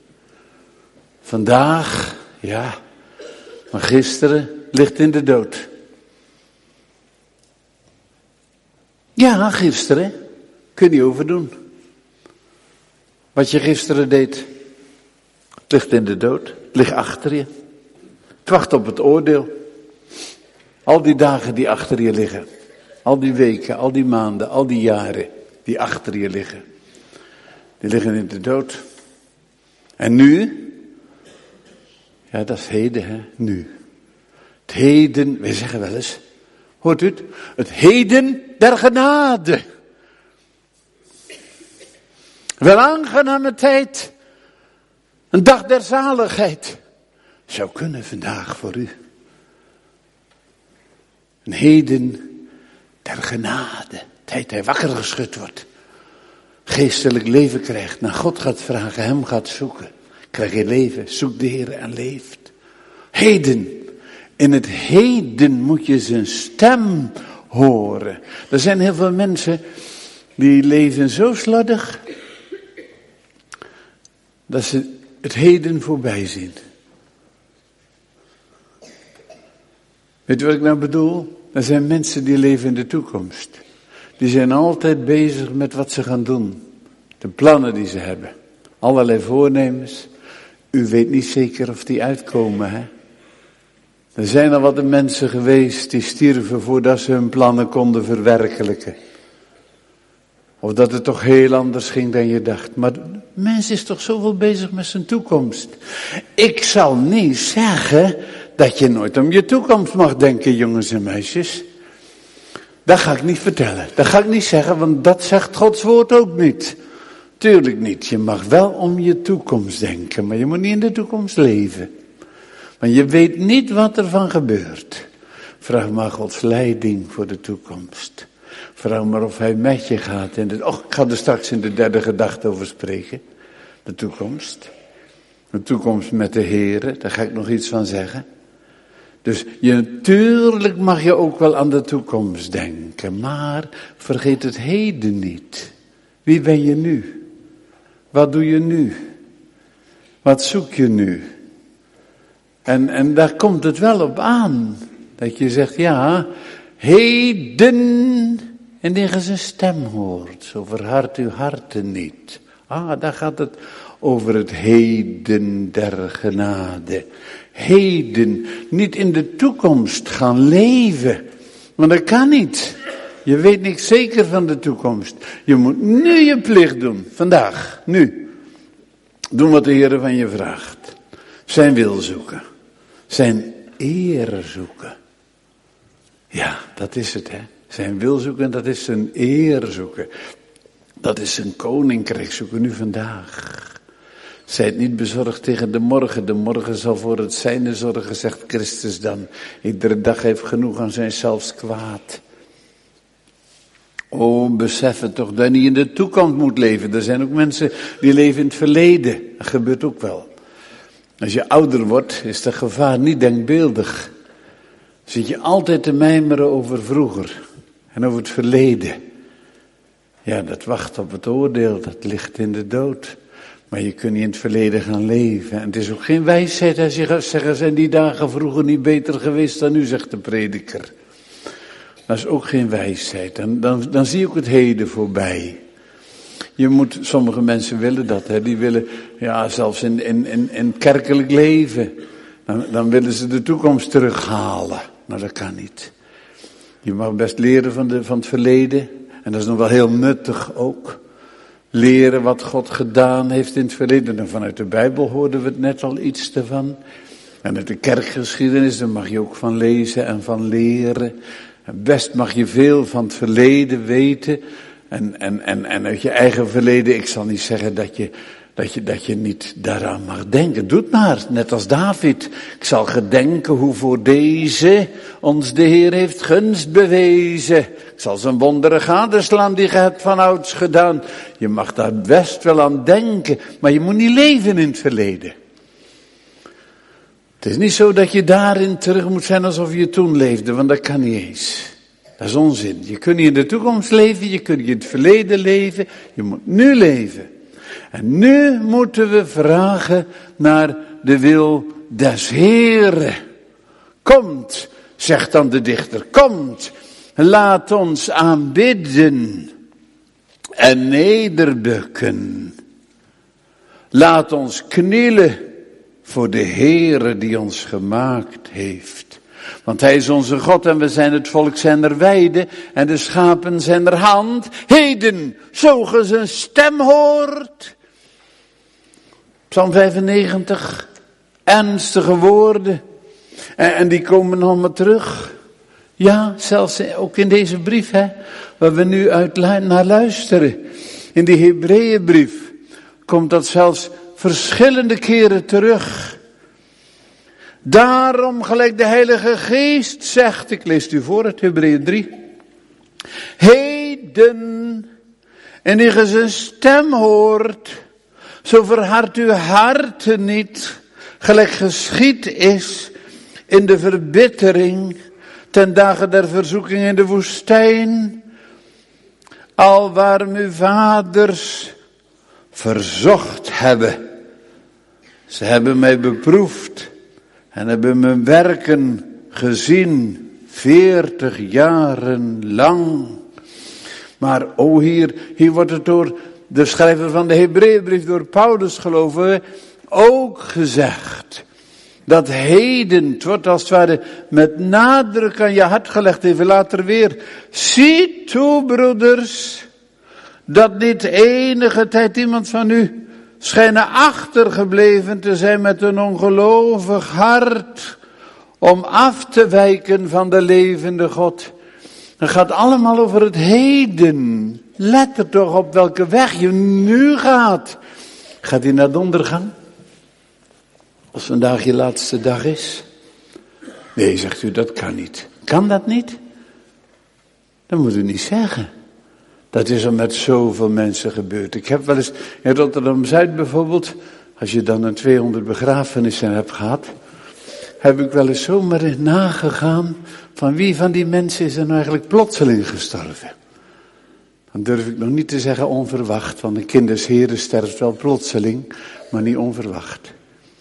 Vandaag, ja. Maar gisteren ligt in de dood. Ja, gisteren. Kun je niet overdoen. Wat je gisteren deed. Het ligt in de dood. Het ligt achter je. Het wacht op het oordeel. Al die dagen die achter je liggen. Al die weken, al die maanden, al die jaren die achter je liggen. Die liggen in de dood. En nu? Ja, dat is heden, hè. Nu. Het heden, wij zeggen wel eens. Hoort u het? Het heden der genade. Wel aangename tijd. Een dag der zaligheid. Zou kunnen vandaag voor u. Een heden der genade. Tijd hij wakker geschud wordt. Geestelijk leven krijgt. Naar God gaat vragen. Hem gaat zoeken. Krijg je leven. Zoek de Heer en leeft. Heden. In het heden moet je zijn stem horen. Er zijn heel veel mensen die leven zo slordig. Dat ze het heden voorbij zien. Weet je wat ik nou bedoel? Er zijn mensen die leven in de toekomst. Die zijn altijd bezig met wat ze gaan doen. De plannen die ze hebben. Allerlei voornemens. U weet niet zeker of die uitkomen, hè? Er zijn al wat de mensen geweest die stierven voordat ze hun plannen konden verwerkelijken. Of dat het toch heel anders ging dan je dacht. Maar de mens is toch zoveel bezig met zijn toekomst. Ik zal niet zeggen dat je nooit om je toekomst mag denken, jongens en meisjes. Dat ga ik niet vertellen. Dat ga ik niet zeggen, want dat zegt Gods woord ook niet. Tuurlijk niet. Je mag wel om je toekomst denken, maar je moet niet in de toekomst leven. Want je weet niet wat er van gebeurt. Vraag maar Gods leiding voor de toekomst. Vraag maar of hij met je gaat. In de, oh, ik ga er straks in de derde gedachte over spreken. De toekomst. De toekomst met de Here, daar ga ik nog iets van zeggen. Dus je, natuurlijk mag je ook wel aan de toekomst denken. Maar vergeet het heden niet. Wie ben je nu? Wat doe je nu? Wat zoek je nu? En, en daar komt het wel op aan. Dat je zegt, ja, heden. En dat je zijn stem hoort. Zo verhard uw harten niet. Ah, daar gaat het over het heden der genade. Heden. Niet in de toekomst gaan leven. Want dat kan niet. Je weet niks zeker van de toekomst. Je moet nu je plicht doen. Vandaag. Nu. Doen wat de Heer van je vraagt. Zijn wil zoeken. Zijn eer zoeken. Ja, dat is het, hè. Zijn wil zoeken, dat is zijn eer zoeken. Dat is zijn koninkrijk zoeken nu vandaag. Zijt niet bezorgd tegen de morgen. De morgen zal voor het zijne zorgen, zegt Christus dan. Iedere dag heeft genoeg aan zijn zelfs kwaad. Oh, besef het toch dat je niet in de toekomst moet leven. Er zijn ook mensen die leven in het verleden. Dat gebeurt ook wel. Als je ouder wordt, is dat gevaar niet denkbeeldig. Zit je altijd te mijmeren over vroeger. En over het verleden. Ja, dat wacht op het oordeel. Dat ligt in de dood. Maar je kunt niet in het verleden gaan leven. En het is ook geen wijsheid als je gaat zeggen, zijn die dagen vroeger niet beter geweest dan nu, zegt de prediker. Dat is ook geen wijsheid. Dan, dan, dan zie je ook het heden voorbij. Je moet, sommige mensen willen dat, hè. Die willen, ja, zelfs in, in, in, in kerkelijk leven. Dan, dan willen ze de toekomst terughalen. Maar dat kan niet. Je mag best leren van, de, van het verleden. En dat is nog wel heel nuttig ook. Leren wat God gedaan heeft in het verleden. En vanuit de Bijbel hoorden we het net al iets ervan. En uit de kerkgeschiedenis, daar mag je ook van lezen en van leren. En best mag je veel van het verleden weten. En, en, en, en uit je eigen verleden, ik zal niet zeggen dat je, dat je, dat je niet daaraan mag denken. Doe het maar, net als David. Ik zal gedenken hoe voor deze ons de Heer heeft gunst bewezen. Ik zal zijn wonderen gadeslaan die je hebt van ouds gedaan. Je mag daar best wel aan denken, maar je moet niet leven in het verleden. Het is niet zo dat je daarin terug moet zijn alsof je toen leefde, want dat kan niet eens. Dat is onzin. Je kunt niet in de toekomst leven, je kunt niet in het verleden leven, je moet nu leven. En nu moeten we vragen naar de wil des Heeren. Komt, zegt dan de dichter, komt, laat ons aanbidden en nederbukken. Laat ons knielen voor de Heere die ons gemaakt heeft. Want hij is onze God en we zijn het volk zijner weide en de schapen zijner hand. Heden, zo ge zijn stem hoort. Psalm vijfennegentig, ernstige woorden. En, en die komen nog maar terug. Ja, zelfs ook in deze brief, hè, waar we nu uit naar luisteren. In die Hebreeënbrief komt dat zelfs verschillende keren terug. Daarom, gelijk de Heilige Geest zegt, ik lees het u voor uit Hebreeën drie. Heden, en je zijn stem hoort, zo verhardt uw harten niet, gelijk geschied is in de verbittering, ten dagen der verzoeking in de woestijn, alwaar uw vaders verzocht hebben. Ze hebben mij beproefd en hebben mijn werken gezien, veertig jaren lang. Maar o hier, hier wordt het door de schrijver van de Hebreeënbrief, door Paulus geloven we, ook gezegd. Dat heden, het wordt als het ware met nadruk aan je hart gelegd, even later weer. Zie toe, broeders, dat niet enige tijd iemand van u schijnen achtergebleven te zijn met een ongelovig hart, om af te wijken van de levende God. Het gaat allemaal over het heden. Let er toch op welke weg je nu gaat. Gaat hij naar de ondergang? Als vandaag je laatste dag is? Nee, zegt u, dat kan niet. Kan dat niet? Dat moet u niet zeggen. Dat is er met zoveel mensen gebeurd. Ik heb wel eens in Rotterdam-Zuid bijvoorbeeld, als je dan een tweehonderd begrafenissen hebt gehad, heb ik wel eens zomaar nagegaan van wie van die mensen is er nou eigenlijk plotseling gestorven. Dan durf ik nog niet te zeggen onverwacht, want een kind des Heren sterft wel plotseling, maar niet onverwacht.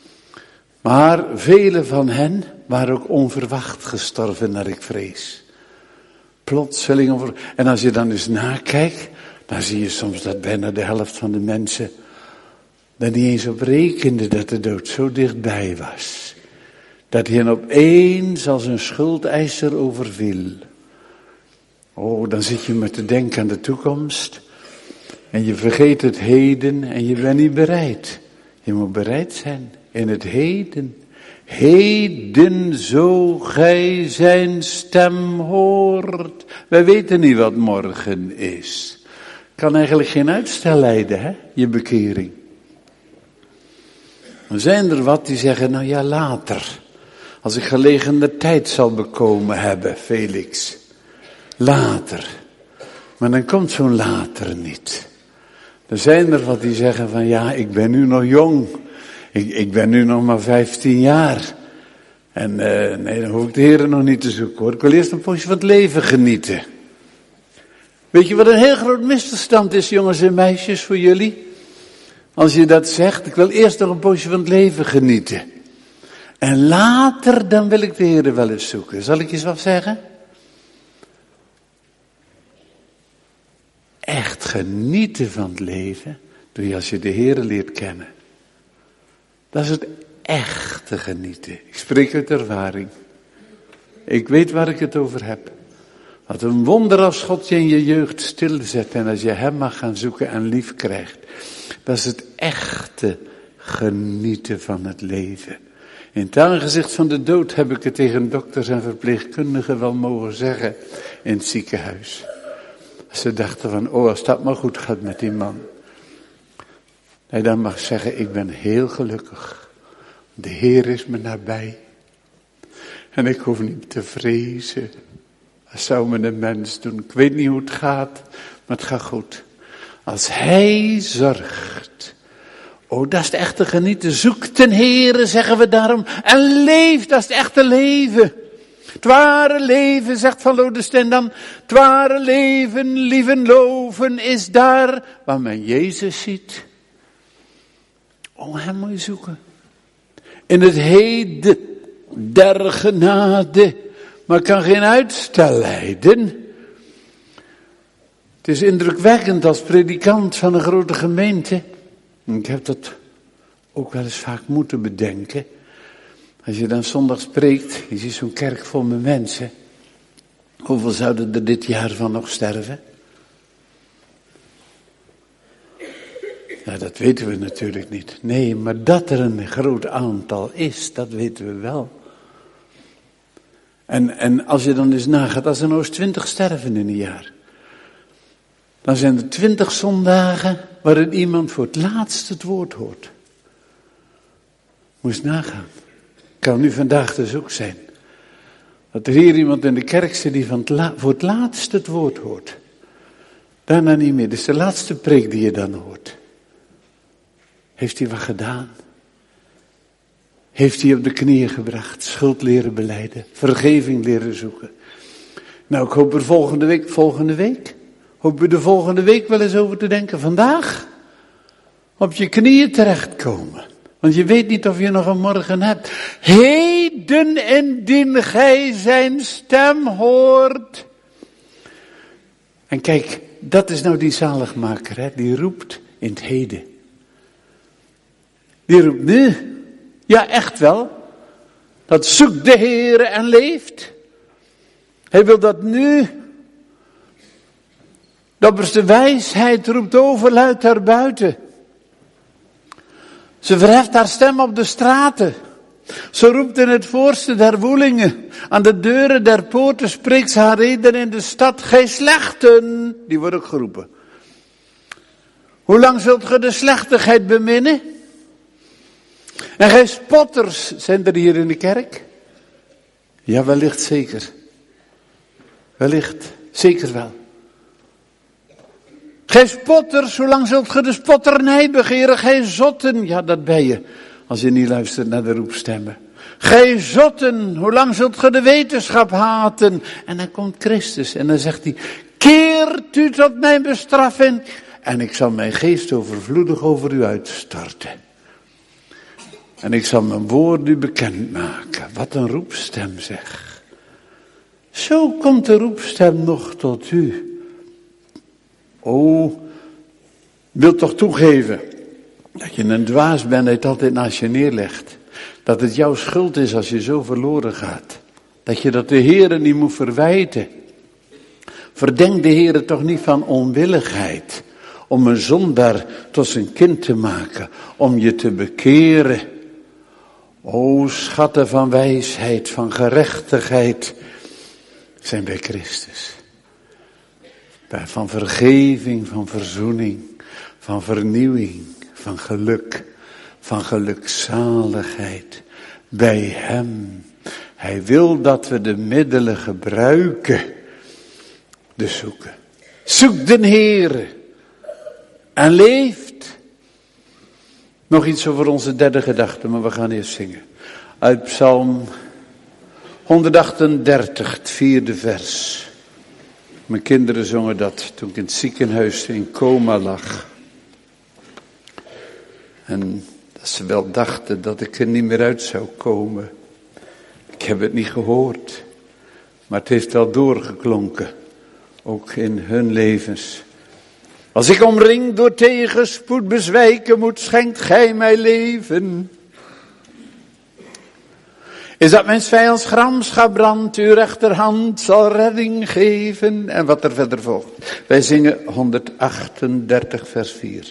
Maar vele van hen waren ook onverwacht gestorven, naar ik vrees. Plotseling onverwacht. En als je dan eens nakijkt, dan zie je soms dat bijna de helft van de mensen er niet eens op rekende dat de dood zo dichtbij was. Dat hij hen opeens als een schuldeiser overviel. Oh, dan zit je maar te denken aan de toekomst. En je vergeet het heden en je bent niet bereid. Je moet bereid zijn in het heden. Heden zo gij zijn stem hoort. Wij weten niet wat morgen is. Kan eigenlijk geen uitstel leiden, hè, je bekering. Er zijn er wat die zeggen, nou ja, later. Als ik gelegen tijd zal bekomen hebben, Felix. Later. Maar dan komt zo'n later niet. Er zijn er wat die zeggen van, ja, ik ben nu nog jong. Ik, ik ben nu nog maar vijftien jaar. En uh, nee, dan hoef ik de Heer nog niet te zoeken, hoor. Ik wil eerst een poosje van het leven genieten. Weet je wat een heel groot misverstand is, jongens en meisjes, voor jullie? Als je dat zegt, ik wil eerst nog een poosje van het leven genieten. En later, dan wil ik de Heer wel eens zoeken. Zal ik je eens wat zeggen? Echt genieten van het leven, doe je als je de Heer leert kennen. Dat is het echte genieten. Ik spreek uit ervaring. Ik weet waar ik het over heb. Wat een wonder als God je in je jeugd stilzet en als je hem mag gaan zoeken en lief krijgt. Dat is het echte genieten van het leven. In het aangezicht van de dood heb ik het tegen dokters en verpleegkundigen wel mogen zeggen in het ziekenhuis. Ze dachten van, oh, als dat maar goed gaat met die man. Hij dan mag zeggen, ik ben heel gelukkig. De Heer is me nabij. En ik hoef niet te vrezen. Dat zou me een mens doen. Ik weet niet hoe het gaat, maar het gaat goed. Als Hij zorgt. Oh, dat is het echte genieten. Zoek ten Heere, zeggen we daarom. En leef, dat is het echte leven. Het ware leven, zegt Van Lodenstein dan. Het ware leven, lieven loven, is daar waar men Jezus ziet. Oh, Hem moet je zoeken. In het heden der genade. Maar kan geen uitstel lijden. Het is indrukwekkend als predikant van een grote gemeente. Ik heb dat ook wel eens vaak moeten bedenken. Als je dan zondag spreekt, je ziet zo'n kerk vol met mensen. Hoeveel zouden er dit jaar van nog sterven? Nou, dat weten we natuurlijk niet. Nee, maar dat er een groot aantal is, dat weten we wel. En, en als je dan eens nagaat, als er nou eens twintig sterven in een jaar. Dan zijn er twintig zondagen waarin iemand voor het laatst het woord hoort. Moest nagaan. Kan nu vandaag dus ook zijn. Dat er hier iemand in de kerk zit die van het la- voor het laatst het woord hoort. Daarna niet meer. Dus de laatste preek die je dan hoort. Heeft hij wat gedaan? Heeft hij op de knieën gebracht? Schuld leren belijden? Vergeving leren zoeken? Nou, ik hoop er volgende week, volgende week... Hoop je de volgende week wel eens over te denken. Vandaag op je knieën terechtkomen. Want je weet niet of je nog een morgen hebt. Heden indien gij zijn stem hoort. En kijk, dat is nou die zaligmaker. Hè? Die roept in het heden. Die roept nu. Ja, echt wel. Dat zoekt de Heere en leeft. Hij wil dat nu. Dat de wijsheid roept overluid daarbuiten. Ze verheft haar stem op de straten. Ze roept in het voorste der woelingen. Aan de deuren der poorten spreekt ze haar reden in de stad. Gij slechten, die wordt ook geroepen. Hoe lang zult ge de slechtigheid beminnen? En gij spotters, zijn er hier in de kerk? Ja, wellicht zeker. Wellicht, zeker wel. Gij spotters, hoe lang zult ge de spotternij begeren? Gij zotten, ja dat ben je, als je niet luistert naar de roepstemmen. Gij zotten, hoe lang zult ge de wetenschap haten? En dan komt Christus en dan zegt hij, keert u tot mijn bestraffing en ik zal mijn geest overvloedig over u uitstorten. En ik zal mijn woord u bekendmaken. Wat een roepstem zeg. Zo komt de roepstem nog tot u. Oh, wil toch toegeven dat je een dwaas bent en het altijd naast je neerlegt. Dat het jouw schuld is als je zo verloren gaat. Dat je dat de Heere niet moet verwijten. Verdenk de Heere toch niet van onwilligheid. Om een zondaar tot zijn kind te maken. Om je te bekeren. O schatten van wijsheid, van gerechtigheid. Zijn bij Christus. Van vergeving, van verzoening, van vernieuwing, van geluk, van gelukzaligheid. Bij Hem. Hij wil dat we de middelen gebruiken. Dus zoeken. Zoek den Heere. En leeft. Nog iets over onze derde gedachte, maar we gaan eerst zingen. Uit Psalm honderdachtendertig, het vierde vers. Mijn kinderen zongen dat toen ik in het ziekenhuis in coma lag. En dat ze wel dachten dat ik er niet meer uit zou komen. Ik heb het niet gehoord. Maar het heeft wel doorgeklonken. Ook in hun levens. Als ik omringd door tegenspoed bezwijken moet, schenkt gij mij leven. Is dat mijn vijands gramschap brandt, uw rechterhand zal redding geven. En wat er verder volgt. Wij zingen honderdachtendertig vers vier.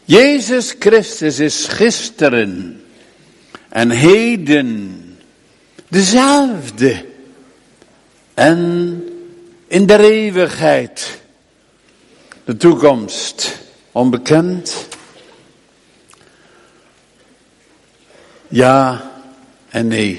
Jezus Christus is gisteren en heden dezelfde. En in de eeuwigheid, de toekomst, onbekend. Ja en nee.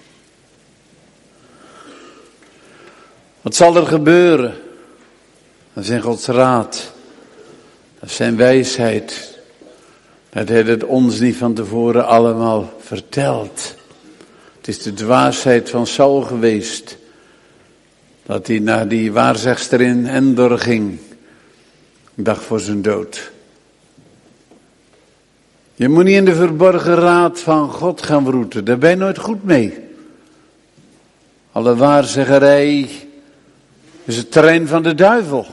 Wat zal er gebeuren? Dat is in Gods raad. Dat is zijn wijsheid. Dat hij het ons niet van tevoren allemaal vertelt. Het is de dwaasheid van Saul geweest. Dat hij naar die waarzegster in Endor ging. Een dag voor zijn dood. Je moet niet in de verborgen raad van God gaan wroeten. Daar ben je nooit goed mee. Alle waarzeggerij is het terrein van de duivel.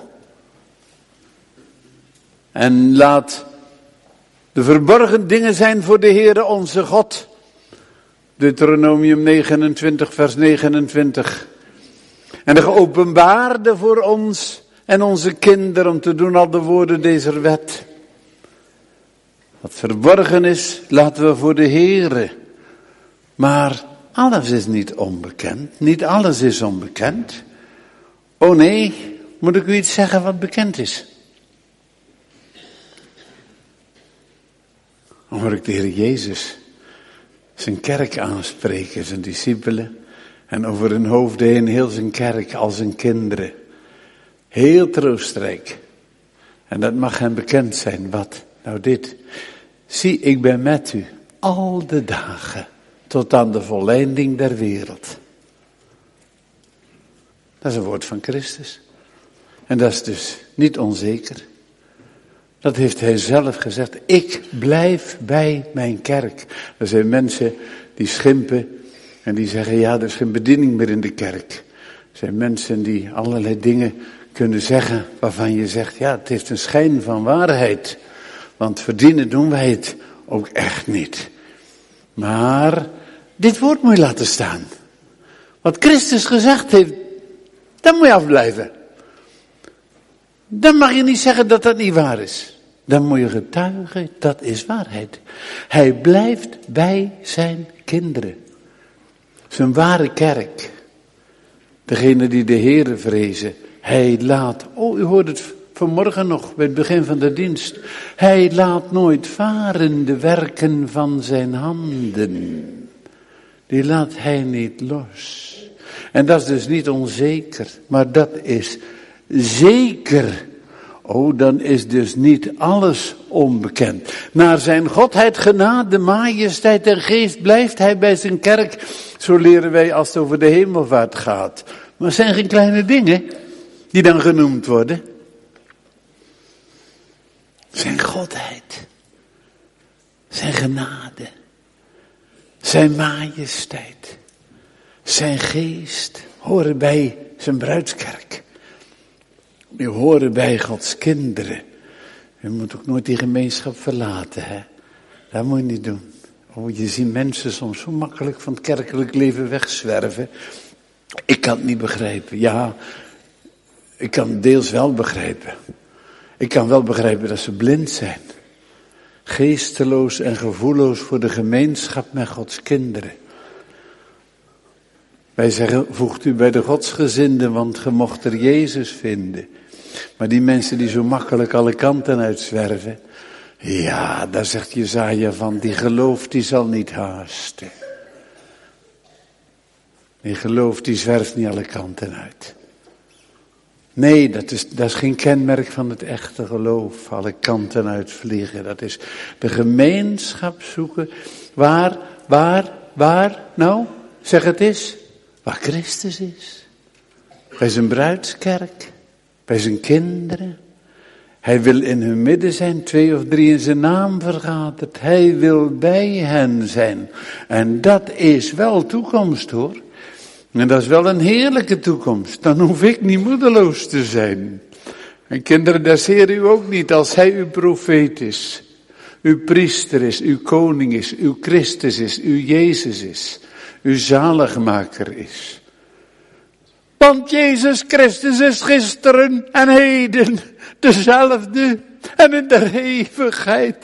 En laat de verborgen dingen zijn voor de Heere onze God. Deuteronomium negenentwintig vers negenentwintig. En de geopenbaarde voor ons en onze kinderen om te doen al de woorden deze wet. Wat verborgen is, laten we voor de Heere. Maar alles is niet onbekend. Niet alles is onbekend. Oh nee, moet ik u iets zeggen wat bekend is? Dan hoor ik de Heer Jezus zijn kerk aanspreken, zijn discipelen. En over hun hoofden heen heel zijn kerk als zijn kinderen. Heel troostrijk. En dat mag hem bekend zijn. Wat? Nou dit. Zie, ik ben met u al de dagen tot aan de volleinding der wereld. Dat is een woord van Christus. En dat is dus niet onzeker. Dat heeft hij zelf gezegd. Ik blijf bij mijn kerk. Er zijn mensen die schimpen en die zeggen, ja, er is geen bediening meer in de kerk. Er zijn mensen die allerlei dingen kunnen zeggen waarvan je zegt, ja, het heeft een schijn van waarheid. Want verdienen doen wij het ook echt niet. Maar dit woord moet je laten staan. Wat Christus gezegd heeft, daar moet je afblijven. Dan mag je niet zeggen dat dat niet waar is. Dan moet je getuigen, dat is waarheid. Hij blijft bij zijn kinderen. Zijn ware kerk. Degene die de Heere vrezen. Hij laat, oh u hoort het vanmorgen nog bij het begin van de dienst. Hij laat nooit varen de werken van zijn handen. Die laat hij niet los. En dat is dus niet onzeker, maar dat is zeker. Oh, dan is dus niet alles onbekend. Naar zijn godheid, genade, majesteit en geest blijft hij bij zijn kerk. Zo leren wij als het over de hemelvaart gaat. Maar het zijn geen kleine dingen die dan genoemd worden. Zijn godheid, zijn genade, zijn majesteit, zijn geest horen bij zijn bruidskerk. Die horen bij Gods kinderen. Je moet ook nooit die gemeenschap verlaten, hè. Dat moet je niet doen. Oh, je ziet mensen soms zo makkelijk van het kerkelijk leven wegzwerven. Ik kan het niet begrijpen. Ja, ik kan het deels wel begrijpen. Ik kan wel begrijpen dat ze blind zijn. Geesteloos en gevoelloos voor de gemeenschap met Gods kinderen. Wij zeggen, voegt u bij de godsgezinden, want ge mocht er Jezus vinden. Maar die mensen die zo makkelijk alle kanten uitzwerven. Ja, daar zegt Jesaja van, die geloof die zal niet haasten. Die geloof die zwerft niet alle kanten uit. Nee, dat is, dat is geen kenmerk van het echte geloof. Alle kanten uitvliegen. Dat is de gemeenschap zoeken. Waar, waar, waar? Nou, zeg het eens. Waar Christus is. Bij zijn bruidskerk. Bij zijn kinderen. Hij wil in hun midden zijn. Twee of drie in zijn naam vergaderd. Hij wil bij hen zijn. En dat is wel toekomst, hoor. En dat is wel een heerlijke toekomst. Dan hoef ik niet moedeloos te zijn. En kinderen, dat zeer u ook niet als hij uw profeet is. Uw priester is, uw koning is, uw Christus is, uw Jezus is. Uw zaligmaker is. Want Jezus Christus is gisteren en heden dezelfde en in de eeuwigheid.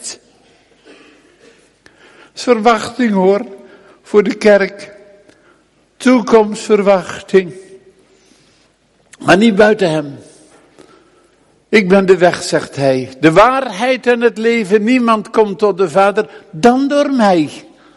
Dat is verwachting hoor, voor de kerk. Toekomstverwachting. Maar niet buiten hem. Ik ben de weg, zegt hij. De waarheid en het leven. Niemand komt tot de Vader dan door mij.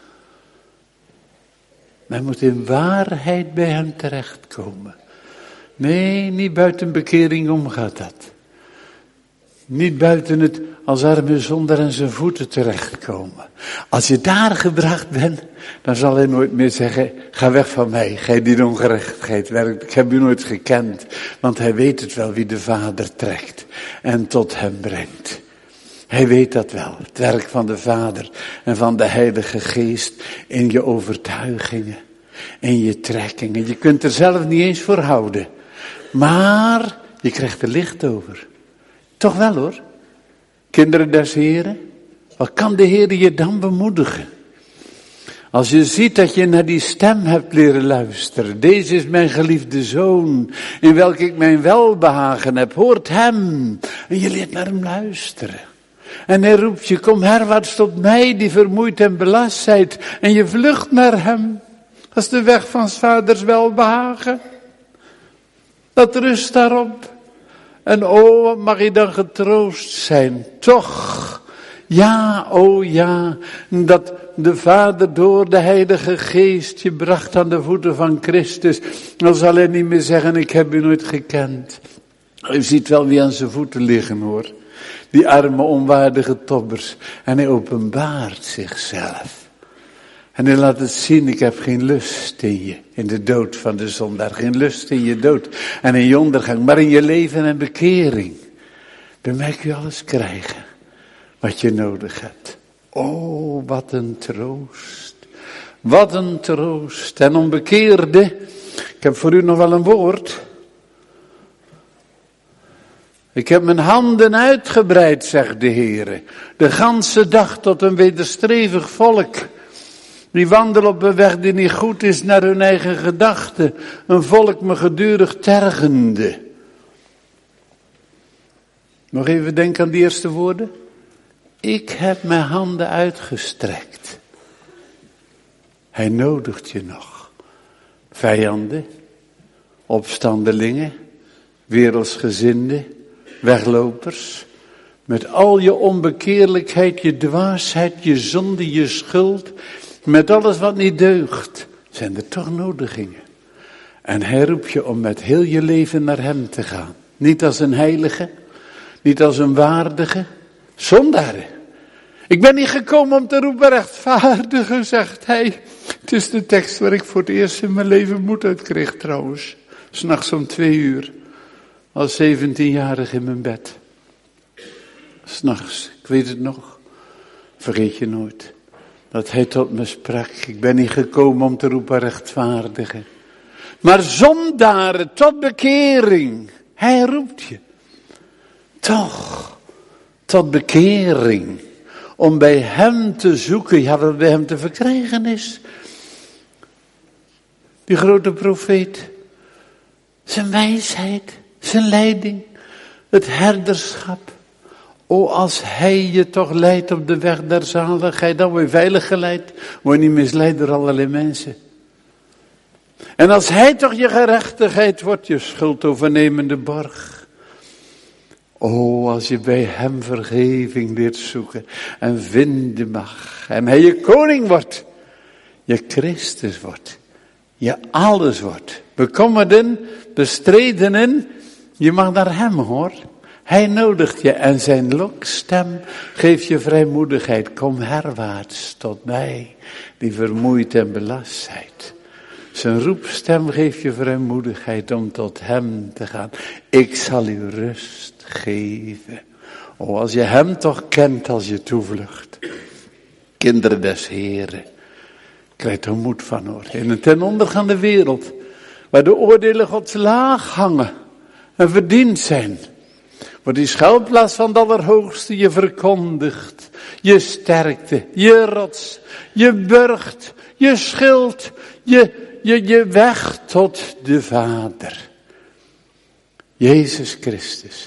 Men moet in waarheid bij hem terechtkomen. Nee, niet buiten bekering om gaat dat. Niet buiten het als arme zondaar aan zijn voeten terechtkomen. Als je daar gebracht bent, dan zal hij nooit meer zeggen, ga weg van mij, gij die ongerechtigheid werkt. Ik heb u nooit gekend, want hij weet het wel wie de Vader trekt en tot hem brengt. Hij weet dat wel, het werk van de Vader en van de Heilige Geest in je overtuigingen, in je trekkingen. Je kunt er zelf niet eens voor houden, maar je krijgt er licht over. Toch wel hoor, kinderen des Heren, wat kan de Heer je dan bemoedigen? Als je ziet dat je naar die stem hebt leren luisteren. Deze is mijn geliefde zoon, in welke ik mijn welbehagen heb. Hoort hem. En je leert naar hem luisteren. En hij roept je, kom herwaarts tot mij die vermoeid en belast zijt. En je vlucht naar hem. Dat is de weg van 's vaders welbehagen. Dat rust daarop. En oh, mag je dan getroost zijn. Toch. Ja, oh ja, dat de Vader door de Heilige Geest je bracht aan de voeten van Christus. Dan zal hij niet meer zeggen, ik heb u nooit gekend. U ziet wel wie aan zijn voeten liggen hoor. Die arme onwaardige tobbers. En hij openbaart zichzelf. En hij laat het zien, ik heb geen lust in je, in de dood van de zondaar. Geen lust in je dood en in je ondergang, maar in je leven en bekering. Bij mij kun je alles krijgen wat je nodig hebt. Oh, wat een troost. Wat een troost. En onbekeerde, ik heb voor u nog wel een woord. Ik heb mijn handen uitgebreid, zegt de Heere. De ganse dag tot een wederstrevig volk. Die wandelen op een weg die niet goed is naar hun eigen gedachten. Een volk me gedurig tergende. Nog even denken aan die eerste woorden. Ik heb mijn handen uitgestrekt. Hij nodigt je nog. Vijanden, opstandelingen, wereldsgezinden, weglopers. Met al je onbekeerlijkheid, je dwaasheid, je zonde, je schuld. Met alles wat niet deugt, zijn er toch nodigingen. En hij roept je om met heel je leven naar hem te gaan. Niet als een heilige, niet als een waardige, zondaren. Ik ben niet gekomen om te roepen rechtvaardigen, zegt hij. Het is de tekst waar ik voor het eerst in mijn leven moed uit kreeg trouwens. 'S Nachts om twee uur, als zeventienjarig in mijn bed. 'S Nachts, ik weet het nog, vergeet je nooit. Dat hij tot me sprak, ik ben niet gekomen om te roepen rechtvaardigen. Maar zondaren tot bekering. Hij roept je. Toch, tot bekering. Om bij hem te zoeken, ja wat bij hem te verkrijgen is. Die grote profeet. Zijn wijsheid, zijn leiding, het herderschap. O, als hij je toch leidt op de weg der zaligheid, dan word je veilig geleid. Word je niet misleid door allerlei mensen. En als hij toch je gerechtigheid wordt, je schuldovernemende borg. O, als je bij hem vergeving leert zoeken en vinden mag. En hij je koning wordt, je Christus wordt, je alles wordt. Bekommerden, bestredenen, je mag naar hem hoor. Hij nodigt je en zijn lokstem geeft je vrijmoedigheid. Kom herwaarts tot mij, die vermoeid en belast zijt. Zijn roepstem geeft je vrijmoedigheid om tot hem te gaan. Ik zal u rust geven. O, als je hem toch kent als je toevlucht. Kinderen des Heren. Krijg er moed van hoor. In een ten ondergaande wereld. Waar de oordelen Gods laag hangen. En verdiend zijn. Wordt die schuilplaats van de Allerhoogste je verkondigt. Je sterkte, je rots, je burcht, je schild, je, je, je weg tot de Vader. Jezus Christus.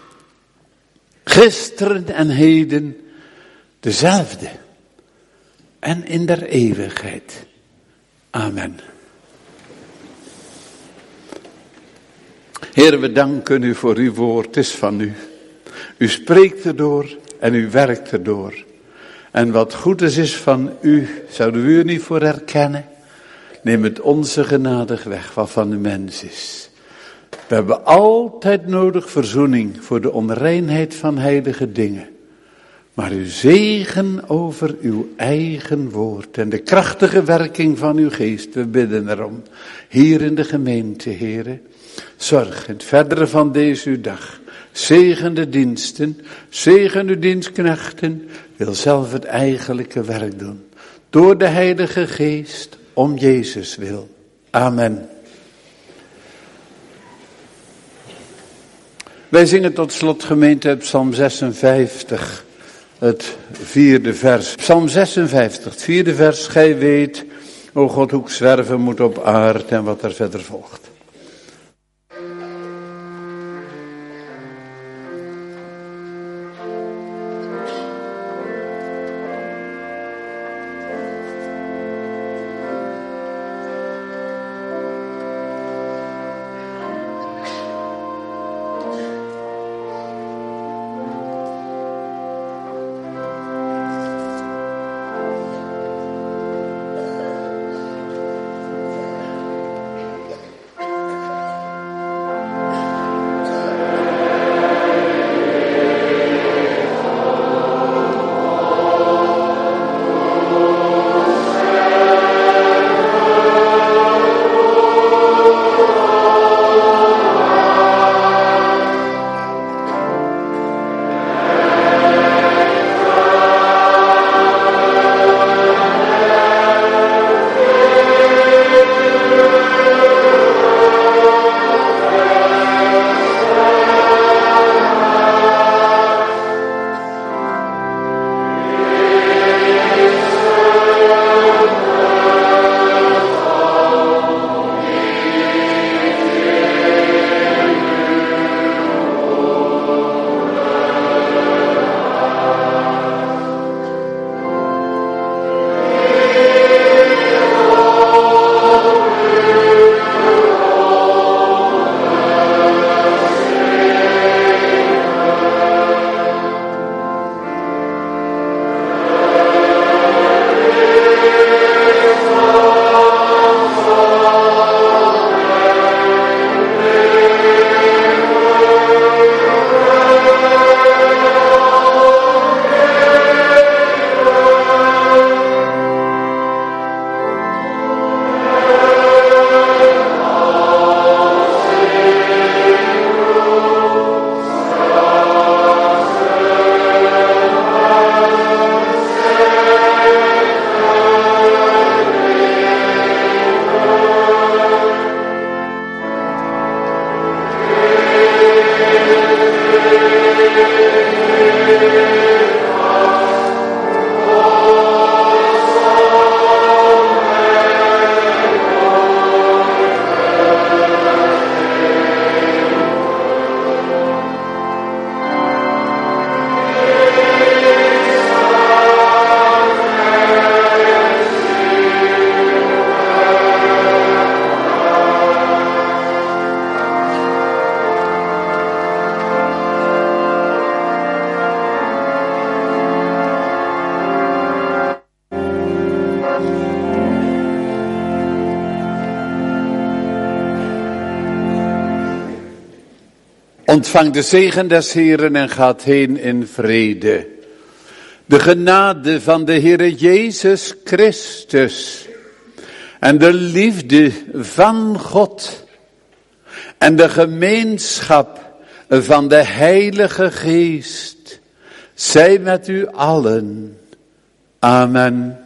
Gisteren en heden dezelfde. En in der eeuwigheid. Amen. Heer, we danken u voor uw woord. Het is van u. U spreekt erdoor en u werkt erdoor. En wat goed is, is van u. Zouden we u niet voor herkennen? Neem het onze genadig weg wat van de mens is. We hebben altijd nodig verzoening voor de onreinheid van heilige dingen. Maar uw zegen over uw eigen woord en de krachtige werking van uw geest, we bidden erom. Hier in de gemeente, Heere, zorg in het verdere van deze uw dag. Zegen de diensten, zegen uw dienstknechten, wil zelf het eigenlijke werk doen. Door de Heilige Geest, om Jezus wil. Amen. Wij zingen tot slot, gemeente, uit Psalm zesenvijftig, het vierde vers. Psalm zesenvijftig, het vierde vers. Gij weet, o God, hoe ik zwerven moet op aard en wat er verder volgt. Ontvang de zegen des Heeren en gaat heen in vrede. De genade van de Heere Jezus Christus en de liefde van God en de gemeenschap van de Heilige Geest zij met u allen. Amen.